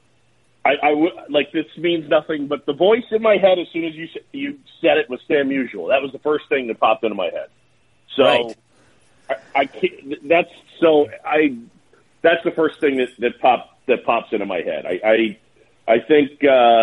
Speaker 20: I, I w- like this means nothing, but the voice in my head as soon as you you said it was Stan Musial. That was the first thing that popped into my head. So
Speaker 2: right.
Speaker 20: I, I can't, that's so I. That's the first thing that, that pop that pops into my head. I I, I think, uh,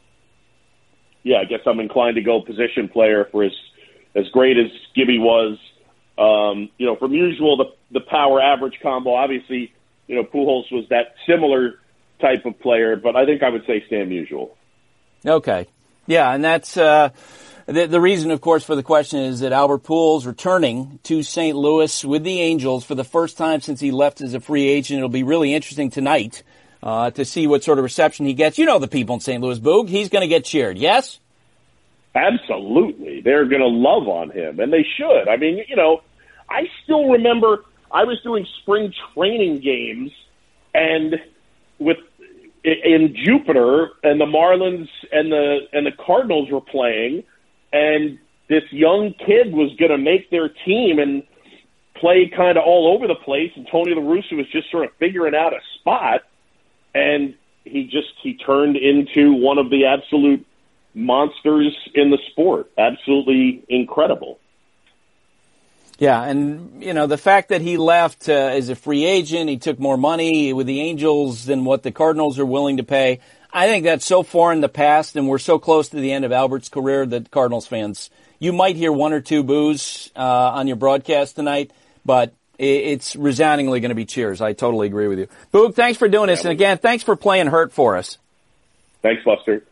Speaker 20: yeah, I guess I'm inclined to go position player for as as great as Gibby was. Um, you know, from usual the the power average combo. Obviously, you know, Pujols was that similar type of player, but I think I would say Stan Musial.
Speaker 2: Okay, yeah, and that's. Uh... The, the reason, of course, for the question is that Albert Pujols returning to Saint Louis with the Angels for the first time since he left as a free agent. It'll be really interesting tonight uh, to see what sort of reception he gets. You know the people in Saint Louis, Boog. He's going to get cheered, yes?
Speaker 20: Absolutely. They're going to love on him, and they should. I mean, you know, I still remember I was doing spring training games and with in Jupiter, and the Marlins and the and the Cardinals were playing, and this young kid was going to make their team and play kind of all over the place, and Tony La Russa was just sort of figuring out a spot, and he just he turned into one of the absolute monsters in the sport. Absolutely incredible.
Speaker 2: Yeah, and, you know, the fact that he left uh, as a free agent, he took more money with the Angels than what the Cardinals are willing to pay. I think that's so far in the past, and we're so close to the end of Albert's career that Cardinals fans, you might hear one or two boos uh, on your broadcast tonight, but it's resoundingly going to be cheers. I totally agree with you. Boog, thanks for doing this, and again, thanks for playing hurt for us.
Speaker 20: Thanks, Buster.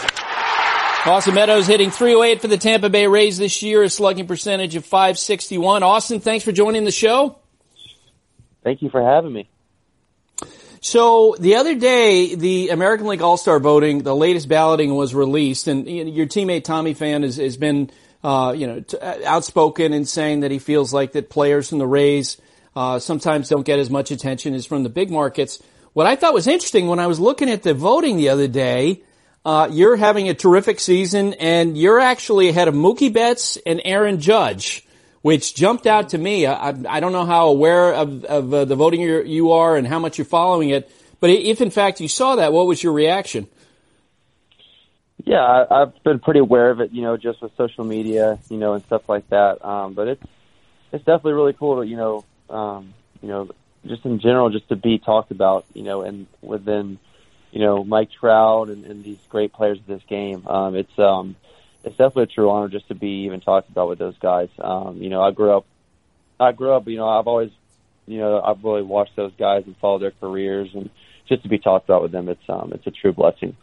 Speaker 2: Austin Meadows hitting three oh eight for the Tampa Bay Rays this year, a slugging percentage of five sixty-one. Austin, thanks for joining the show.
Speaker 4: Thank you for having me.
Speaker 2: So the other day, the American League All-Star voting, the latest balloting was released, and your teammate Tommy Pham has, has been, uh, you know, t- outspoken in saying that he feels like that players from the Rays uh, sometimes don't get as much attention as from the big markets. What I thought was interesting when I was looking at the voting the other day, Uh, you're having a terrific season, and you're actually ahead of Mookie Betts and Aaron Judge, which jumped out to me. I, I don't know how aware of, of uh, the voting you're, you are and how much you're following it, but if in fact you saw that, what was your reaction?
Speaker 4: Yeah, I, I've been pretty aware of it, you know, just with social media, you know, and stuff like that. Um, but it's it's definitely really cool to, you know, um, you know, just in general, just to be talked about, you know, and within. You know, Mike Trout and, and these great players of this game. Um, it's um, it's definitely a true honor just to be even talked about with those guys. Um, you know, I grew up, I grew up. You know, I've always, you know, I've really watched those guys and followed their careers, and just to be talked about with them, it's um, it's a true blessing.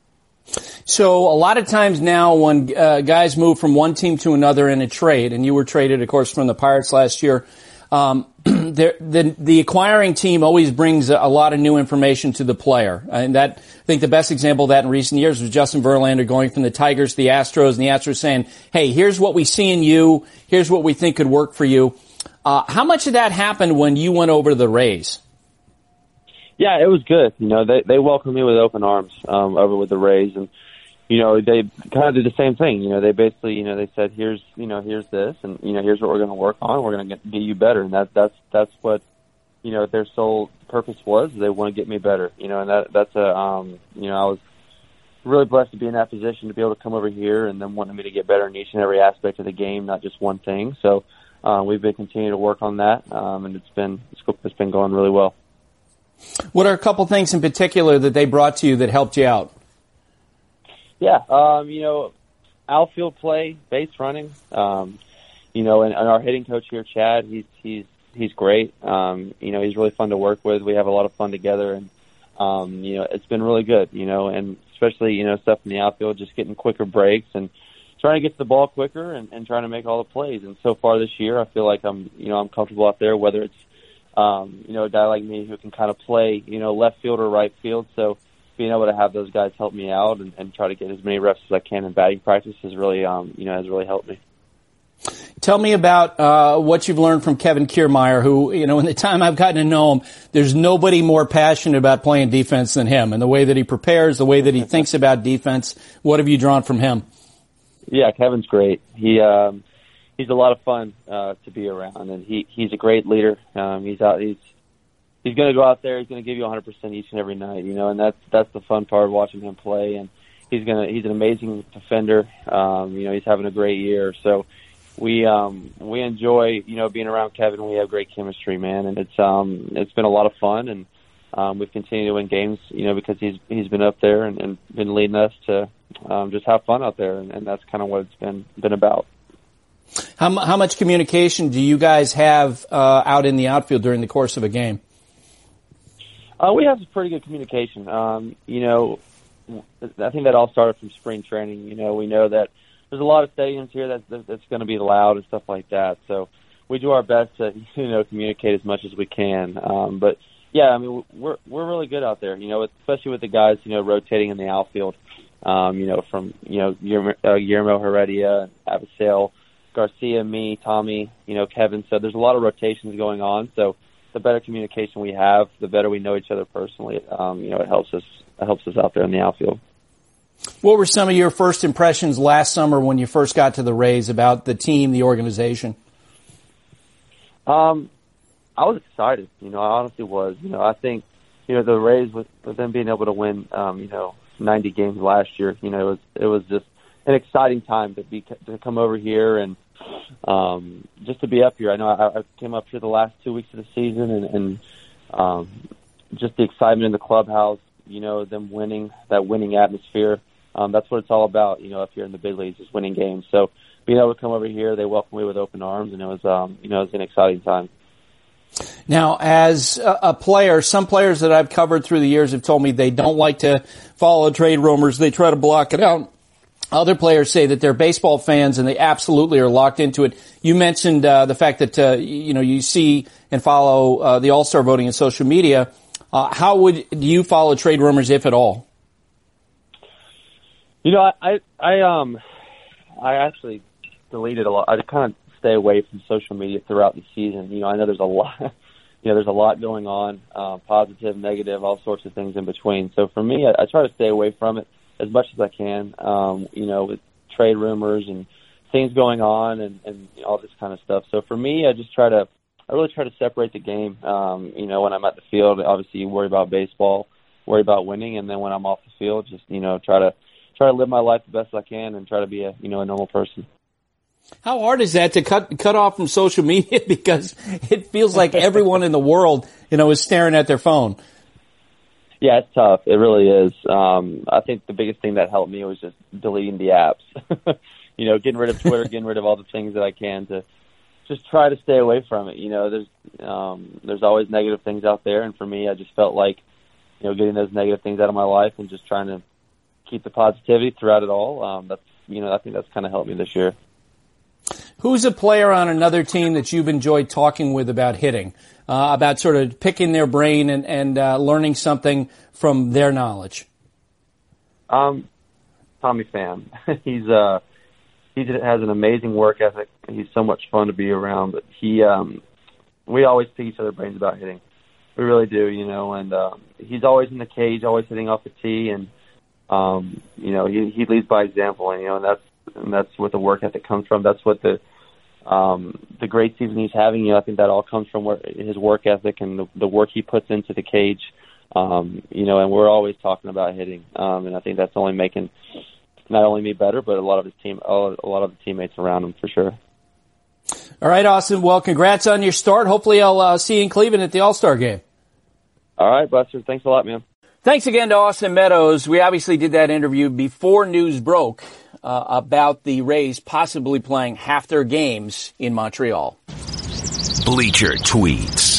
Speaker 2: So a lot of times now, when uh, guys move from one team to another in a trade, and you were traded, of course, from the Pirates last year. Um, the, the, the acquiring team always brings a, a lot of new information to the player. And that, I think the best example of that in recent years was Justin Verlander going from the Tigers to the Astros, and the Astros saying, hey, here's what we see in you. Here's what we think could work for you. Uh, how much of that happened when you went over to the Rays?
Speaker 4: Yeah, it was good. You know, they, they welcomed me with open arms, um, over with the Rays, and, you know, they kind of did the same thing. You know, they basically, you know, they said, here's, you know, here's this, and, you know, here's what we're going to work on. We're going to get you better. And that, that's, that's what, you know, their sole purpose was. They want to get me better, you know, and that, that's a, um, you know, I was really blessed to be in that position to be able to come over here and then wanting me to get better in each and every aspect of the game, not just one thing. So, uh, we've been continuing to work on that. Um, and it's been, it's been going really well.
Speaker 2: What are a couple things in particular that they brought to you that helped you out?
Speaker 4: Yeah, um, you know, outfield play, base running, um, you know, and, and our hitting coach here, Chad, he's he's he's great. Um, you know, he's really fun to work with. We have a lot of fun together, and um, you know, it's been really good. You know, and especially you know stuff in the outfield, just getting quicker breaks and trying to get to the ball quicker and, and trying to make all the plays. And so far this year, I feel like I'm you know I'm comfortable out there. Whether it's um, you know a guy like me who can kind of play you know left field or right field, so. Being able to have those guys help me out and, and try to get as many reps as I can in batting practice has really, um, you know, has really helped me.
Speaker 2: Tell me about uh, what you've learned from Kevin Kiermaier, who, you know, in the time I've gotten to know him, there's nobody more passionate about playing defense than him, and the way that he prepares, the way that he thinks about defense. What have you drawn from him?
Speaker 4: Yeah, Kevin's great. He um, he's a lot of fun uh, to be around, and he he's a great leader. Um, he's out. He's He's going to go out there. He's going to give you one hundred percent each and every night, you know, and that's that's the fun part of watching him play. And he's going to he's an amazing defender. Um, you know, he's having a great year. So we um, we enjoy you know being around Kevin. We have great chemistry, man, and it's um it's been a lot of fun. And um, we've continued to win games, you know, because he's he's been up there and, and been leading us to um, just have fun out there, and, and that's kind of what it's been been about.
Speaker 2: How how much communication do you guys have uh, out in the outfield during the course of a game?
Speaker 4: Uh, we have some pretty good communication. Um, you know, I think that all started from spring training. You know, we know that there's a lot of stadiums here that, that that's going to be loud and stuff like that. So we do our best to, you know, communicate as much as we can. Um, but yeah, I mean, we're we're really good out there. You know, especially with the guys, you know, rotating in the outfield. Um, you know, from, you know, Guillermo, uh, Guillermo Heredia, Abisail, Garcia, me, Tommy, you know, Kevin. So there's a lot of rotations going on. So the better communication we have, the better we know each other personally. Um, you know, it helps us, it helps us out there in the outfield.
Speaker 2: What were some of your first impressions last summer when you first got to the Rays about the team, the organization?
Speaker 4: Um, I was excited. You know, I honestly was. You know, I think, you know, the Rays with, with them being able to win, um, you know, ninety games last year, you know, it was it was just an exciting time to be to come over here and um, just to be up here. I know I, I came up here the last two weeks of the season, and, and um, just the excitement in the clubhouse. You know, them winning, that winning atmosphere. Um, that's what it's all about. You know, up here in the big leagues, is winning games. So being able to come over here, they welcomed me with open arms, and it was um, you know, it was an exciting time.
Speaker 2: Now, as a player, some players that I've covered through the years have told me they don't like to follow trade rumors. They try to block it out. Other players say that they're baseball fans and they absolutely are locked into it. You mentioned uh, the fact that, uh, you know, you see and follow uh, the All-Star voting in social media. Uh, how would do you follow trade rumors, if at all?
Speaker 4: You know, I, I, I um, I actually deleted a lot. I kind of stay away from social media throughout the season. You know, I know there's a lot, you know, there's a lot going on, uh, positive, negative, all sorts of things in between. So for me, I, I try to stay away from it as much as I can. Um, you know, with trade rumors and things going on and, and all this kind of stuff. So for me, I just try to, I really try to separate the game. Um, you know, when I'm at the field, obviously you worry about baseball, worry about winning, and then when I'm off the field, just, you know, try to try to live my life the best I can and try to be a, you know, a normal person.
Speaker 2: How hard is that to cut cut off from social media, because it feels like everyone in the world, you know, is staring at their phone?
Speaker 4: Yeah, it's tough. It really is. Um, I think the biggest thing that helped me was just deleting the apps. You know, getting rid of Twitter, getting rid of all the things that I can to just try to stay away from it. You know, there's um, there's always negative things out there, and for me, I just felt like, you know, getting those negative things out of my life and just trying to keep the positivity throughout it all. Um, that's, you know, I think that's kind of helped me this year.
Speaker 2: Who's a player on another team that you've enjoyed talking with about hitting, uh, about sort of picking their brain and, and uh, learning something from their knowledge?
Speaker 4: Um, Tommy Pham. he's uh, he has an amazing work ethic. He's so much fun to be around. But he, um, we always pick each other's brains about hitting. We really do, you know. And uh, he's always in the cage, always hitting off the tee, and um, you know, he he leads by example, and you know, and that's. And that's what the work ethic comes from. That's what the um, the great season he's having. You know, I think that all comes from where, his work ethic and the, the work he puts into the cage. Um, you know, and we're always talking about hitting, um, and I think that's only making not only me better, but a lot of his team, a lot of the teammates around him for sure.
Speaker 2: All right, Austin. Well, congrats on your start. Hopefully, I'll uh, see you in Cleveland at the All-Star game.
Speaker 4: All right, Buster. Thanks a lot, man.
Speaker 2: Thanks again to Austin Meadows. We obviously did that interview before news broke uh, about the Rays possibly playing half their games in Montreal.
Speaker 1: Bleacher tweets.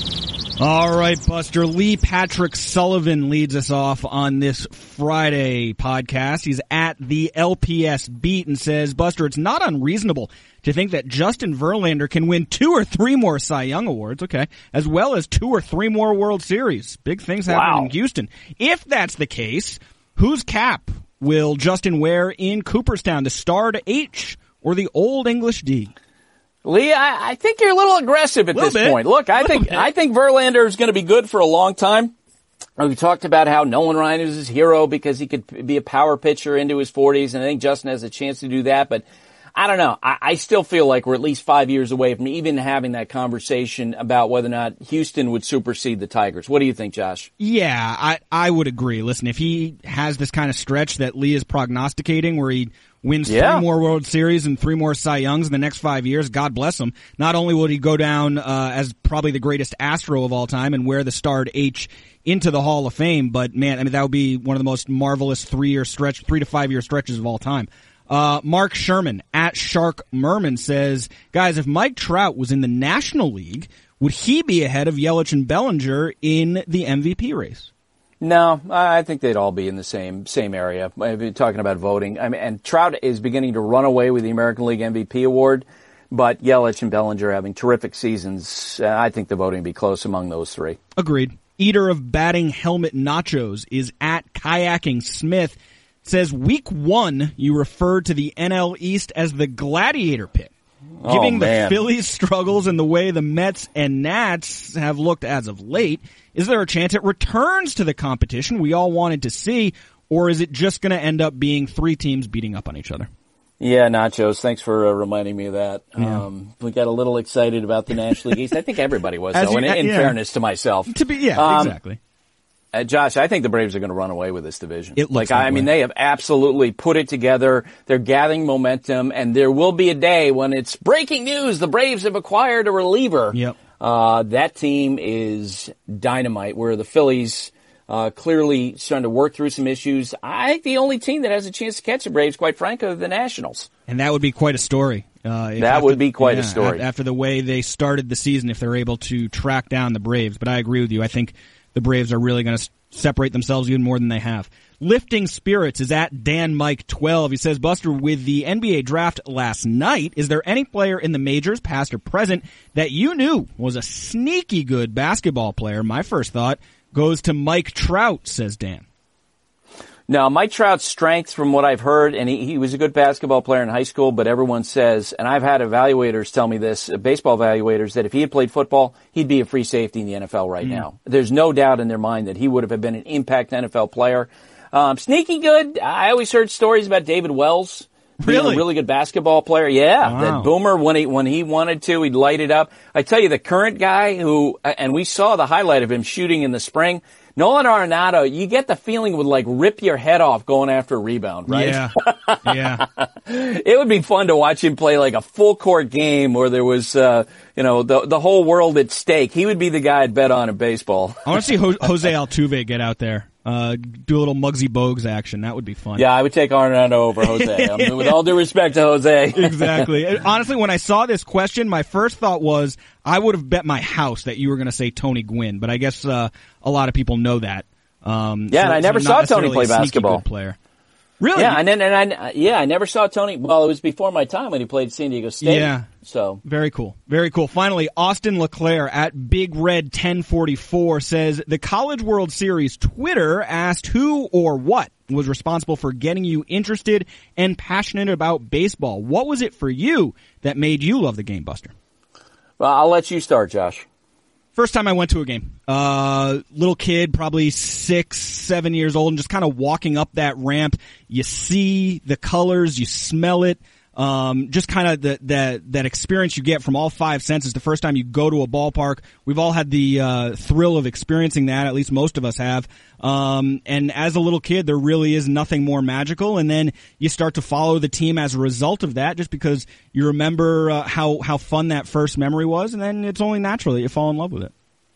Speaker 3: All right, Buster. Lee Patrick Sullivan leads us off on this Friday podcast. He's at the L P S Beat and says, Buster, it's not unreasonable to think that Justin Verlander can win two or three more Cy Young Awards, okay, as well as two or three more World Series. Big things happening
Speaker 2: Wow.
Speaker 3: in Houston. If that's the case, whose cap will Justin wear in Cooperstown, the starred H or the Old English D?
Speaker 2: Lee, I, I think you're a little aggressive at
Speaker 3: Little
Speaker 2: this
Speaker 3: bit.
Speaker 2: point. Look, I
Speaker 3: Little
Speaker 2: think
Speaker 3: bit.
Speaker 2: I think Verlander is going to be good for a long time. We talked about how Nolan Ryan is his hero because he could be a power pitcher into his forties, and I think Justin has a chance to do that. But I don't know. I, I still feel like we're at least five years away from even having that conversation about whether or not Houston would supersede the Tigers. What do you think, Josh?
Speaker 3: Yeah, I, I would agree. Listen, if he has this kind of stretch that Lee is prognosticating where he wins
Speaker 2: Yeah.
Speaker 3: three more World Series and three more Cy Youngs in the next five years, God bless him. Not only will he go down uh, as probably the greatest Astro of all time and wear the starred H into the Hall of Fame, but man, I mean, that would be one of the most marvelous three-year stretch, three to five-year stretches of all time. Uh, Mark Sherman at Shark Merman says, guys, if Mike Trout was in the National League, would he be ahead of Yelich and Bellinger in the M V P race?
Speaker 2: No, I think they'd all be in the same same area. I've been talking about voting. I mean, and Trout is beginning to run away with the American League M V P award, but Yelich and Bellinger are having terrific seasons. Uh, I think the voting would be close among those three.
Speaker 3: Agreed. Eater of batting helmet nachos is at Kayaking Smith. says week one, you referred to the N L East as the gladiator pit.
Speaker 2: Oh,
Speaker 3: Giving the
Speaker 2: man.
Speaker 3: Phillies' struggles and the way the Mets and Nats have looked as of late, is there a chance it returns to the competition we all wanted to see, or is it just going to end up being three teams beating up on each other?
Speaker 2: Yeah, Nachos, thanks for uh, reminding me of that.
Speaker 3: Yeah.
Speaker 2: Um, we got a little excited about the National League East. I think everybody was, though,
Speaker 3: you,
Speaker 2: in, in
Speaker 3: yeah.
Speaker 2: fairness to myself.
Speaker 3: To be, yeah,
Speaker 2: Um,
Speaker 3: exactly.
Speaker 2: Uh, Josh, I think the Braves are going to run away with this division.
Speaker 3: It looks
Speaker 2: like, I
Speaker 3: that
Speaker 2: mean,
Speaker 3: way.
Speaker 2: they have absolutely put it together. They're gathering momentum, and there will be a day when it's breaking news. The Braves have acquired a reliever.
Speaker 3: Yep.
Speaker 2: Uh, that team is dynamite, where the Phillies, uh, clearly starting to work through some issues. I think the only team that has a chance to catch the Braves, quite frankly, are the Nationals.
Speaker 3: And that would be quite a story. Uh, if
Speaker 2: That
Speaker 3: after-
Speaker 2: would be quite a
Speaker 3: yeah,
Speaker 2: story.
Speaker 3: af- After the way they started the season, if they're able to track down the Braves. But I agree with you. I think the Braves are really going to separate themselves even more than they have. Lifting Spirits is at Dan Mike twelve. He says, Buster, with the N B A draft last night, is there any player in the majors, past or present, that you knew was a sneaky good basketball player? My first thought goes to Mike Trout, says Dan.
Speaker 2: Now, Mike Trout's strengths, from what I've heard, and he, he was a good basketball player in high school, but everyone says, and I've had evaluators tell me this, uh, baseball evaluators, that if he had played football, he'd be a free safety in the N F L right
Speaker 3: Mm.
Speaker 2: now. There's no doubt in their mind that he would have been an impact N F L player. Um, sneaky good. I always heard stories about David Wells. Being
Speaker 3: Really?
Speaker 2: a really good basketball player. Yeah.
Speaker 3: Wow.
Speaker 2: That Boomer, when he, when he wanted to, he'd light it up. I tell you, the current guy who, and we saw the highlight of him shooting in the spring, Nolan Arenado, you get the feeling would like rip your head off going after a rebound, right?
Speaker 3: Yeah. Yeah.
Speaker 2: It would be fun to watch him play like a full court game where there was, uh, you know, the, the whole world at stake. He would be the guy I'd bet on in baseball.
Speaker 3: I want to see Ho- Jose Altuve get out there. Uh, do a little Muggsy Bogues action. That would be fun.
Speaker 2: Yeah, I would take Arenado over Jose. I mean, with all due respect to Jose.
Speaker 3: Exactly. Honestly, when I saw this question, my first thought was I would have bet my house that you were going to say Tony Gwynn, but I guess uh, a lot of people know that. Um,
Speaker 2: Yeah,
Speaker 3: so-
Speaker 2: and I
Speaker 3: so
Speaker 2: never
Speaker 3: not
Speaker 2: saw Tony
Speaker 3: necessarily
Speaker 2: play
Speaker 3: a sneaky
Speaker 2: basketball.
Speaker 3: good player. Really?
Speaker 2: Yeah, and then and I yeah, I never saw Tony. Well, it was before my time when he played San Diego State.
Speaker 3: Yeah.
Speaker 2: So
Speaker 3: Very cool. Very cool. Finally, Austin LeClaire at Big Red ten forty-four says, the College World Series Twitter asked who or what was responsible for getting you interested and passionate about baseball. What was it for you that made you love the game, Buster?
Speaker 2: Well, I'll let you start, Josh.
Speaker 3: First time I went to a game, uh, little kid, probably six, seven years old, and just kind of walking up that ramp. You see the colors, you smell it. Um, just kind of the, that, that experience you get from all five senses the first time you go to a ballpark. We've all had the, uh, thrill of experiencing that, at least most of us have. Um, and as a little kid, there really is nothing more magical. And then you start to follow the team as a result of that, just because you remember, uh, how, how fun that first memory was. And then it's only natural that you fall in love with it.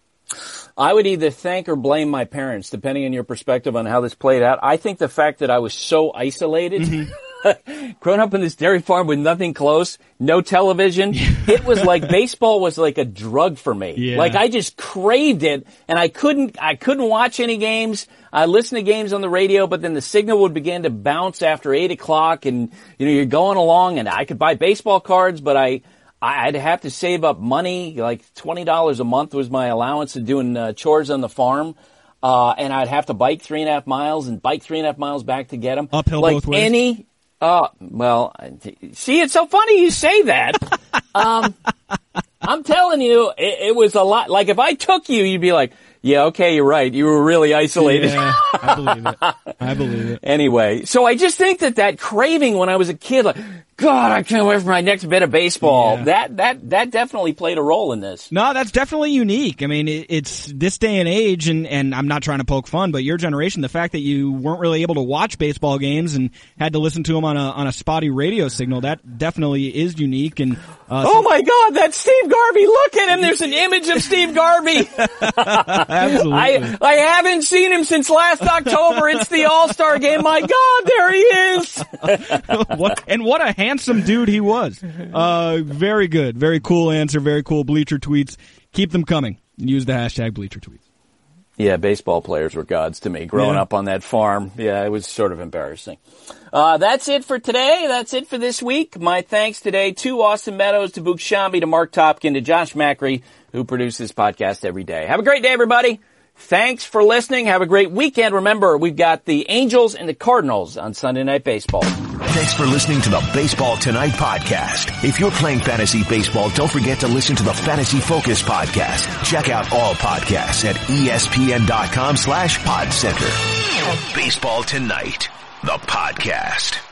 Speaker 2: I would either thank or blame my parents, depending on your perspective on how this played out. I think the fact that I was so isolated,
Speaker 3: Mm-hmm.
Speaker 2: growing up in this dairy farm with nothing close, no television, it was like baseball was like a drug for me.
Speaker 3: Yeah.
Speaker 2: Like I just craved it, and I couldn't, I couldn't watch any games. I listened to games on the radio, but then the signal would begin to bounce after eight o'clock, and you know you're going along, and I could buy baseball cards, but I. I'd have to save up money, like twenty dollars a month was my allowance of doing uh, chores on the farm. Uh, and I'd have to bike three and a half miles and bike three and a half miles back to get them.
Speaker 3: Uphill
Speaker 2: like
Speaker 3: both ways?
Speaker 2: any, uh, well, see, it's so funny you say that. um, I'm telling you, it, it was a lot. Like if I took you, you'd be like, yeah, okay, you're right. You were really isolated.
Speaker 3: Yeah, I believe it. I believe it.
Speaker 2: Anyway, so I just think that that craving when I was a kid, like, God, I can't wait for my next bit of baseball.
Speaker 3: Yeah.
Speaker 2: That, that, that definitely played a role in this.
Speaker 3: No, that's definitely unique. I mean, it, it's this day and age, and, and I'm not trying to poke fun, but your generation, the fact that you weren't really able to watch baseball games and had to listen to them on a on a spotty radio signal, that definitely is unique. And uh,
Speaker 2: oh my God, that's Steve Garvey! Look at him. There's an image of Steve Garvey.
Speaker 3: Absolutely.
Speaker 2: I I haven't seen him since last October. It's the All-Star game. My God, there he is.
Speaker 3: what, and what a handsome dude he was. Uh, very good. Very cool answer. Very cool Bleacher tweets. Keep them coming. Use the hashtag Bleacher tweets.
Speaker 2: Yeah, baseball players were gods to me growing
Speaker 3: Yeah.
Speaker 2: up on that farm. Yeah, it was sort of embarrassing. Uh, that's it for today. That's it for this week. My thanks today to Austin Meadows, to Book Shambi, to Mark Topkin, to Josh Macri, who produces this podcast every day. Have a great day, everybody. Thanks for listening. Have a great weekend. Remember, we've got the Angels and the Cardinals on Sunday Night Baseball.
Speaker 1: Thanks for listening to the Baseball Tonight podcast. If you're playing fantasy baseball, don't forget to listen to the Fantasy Focus podcast. Check out all podcasts at espn.com slash pod center. Baseball Tonight, the podcast.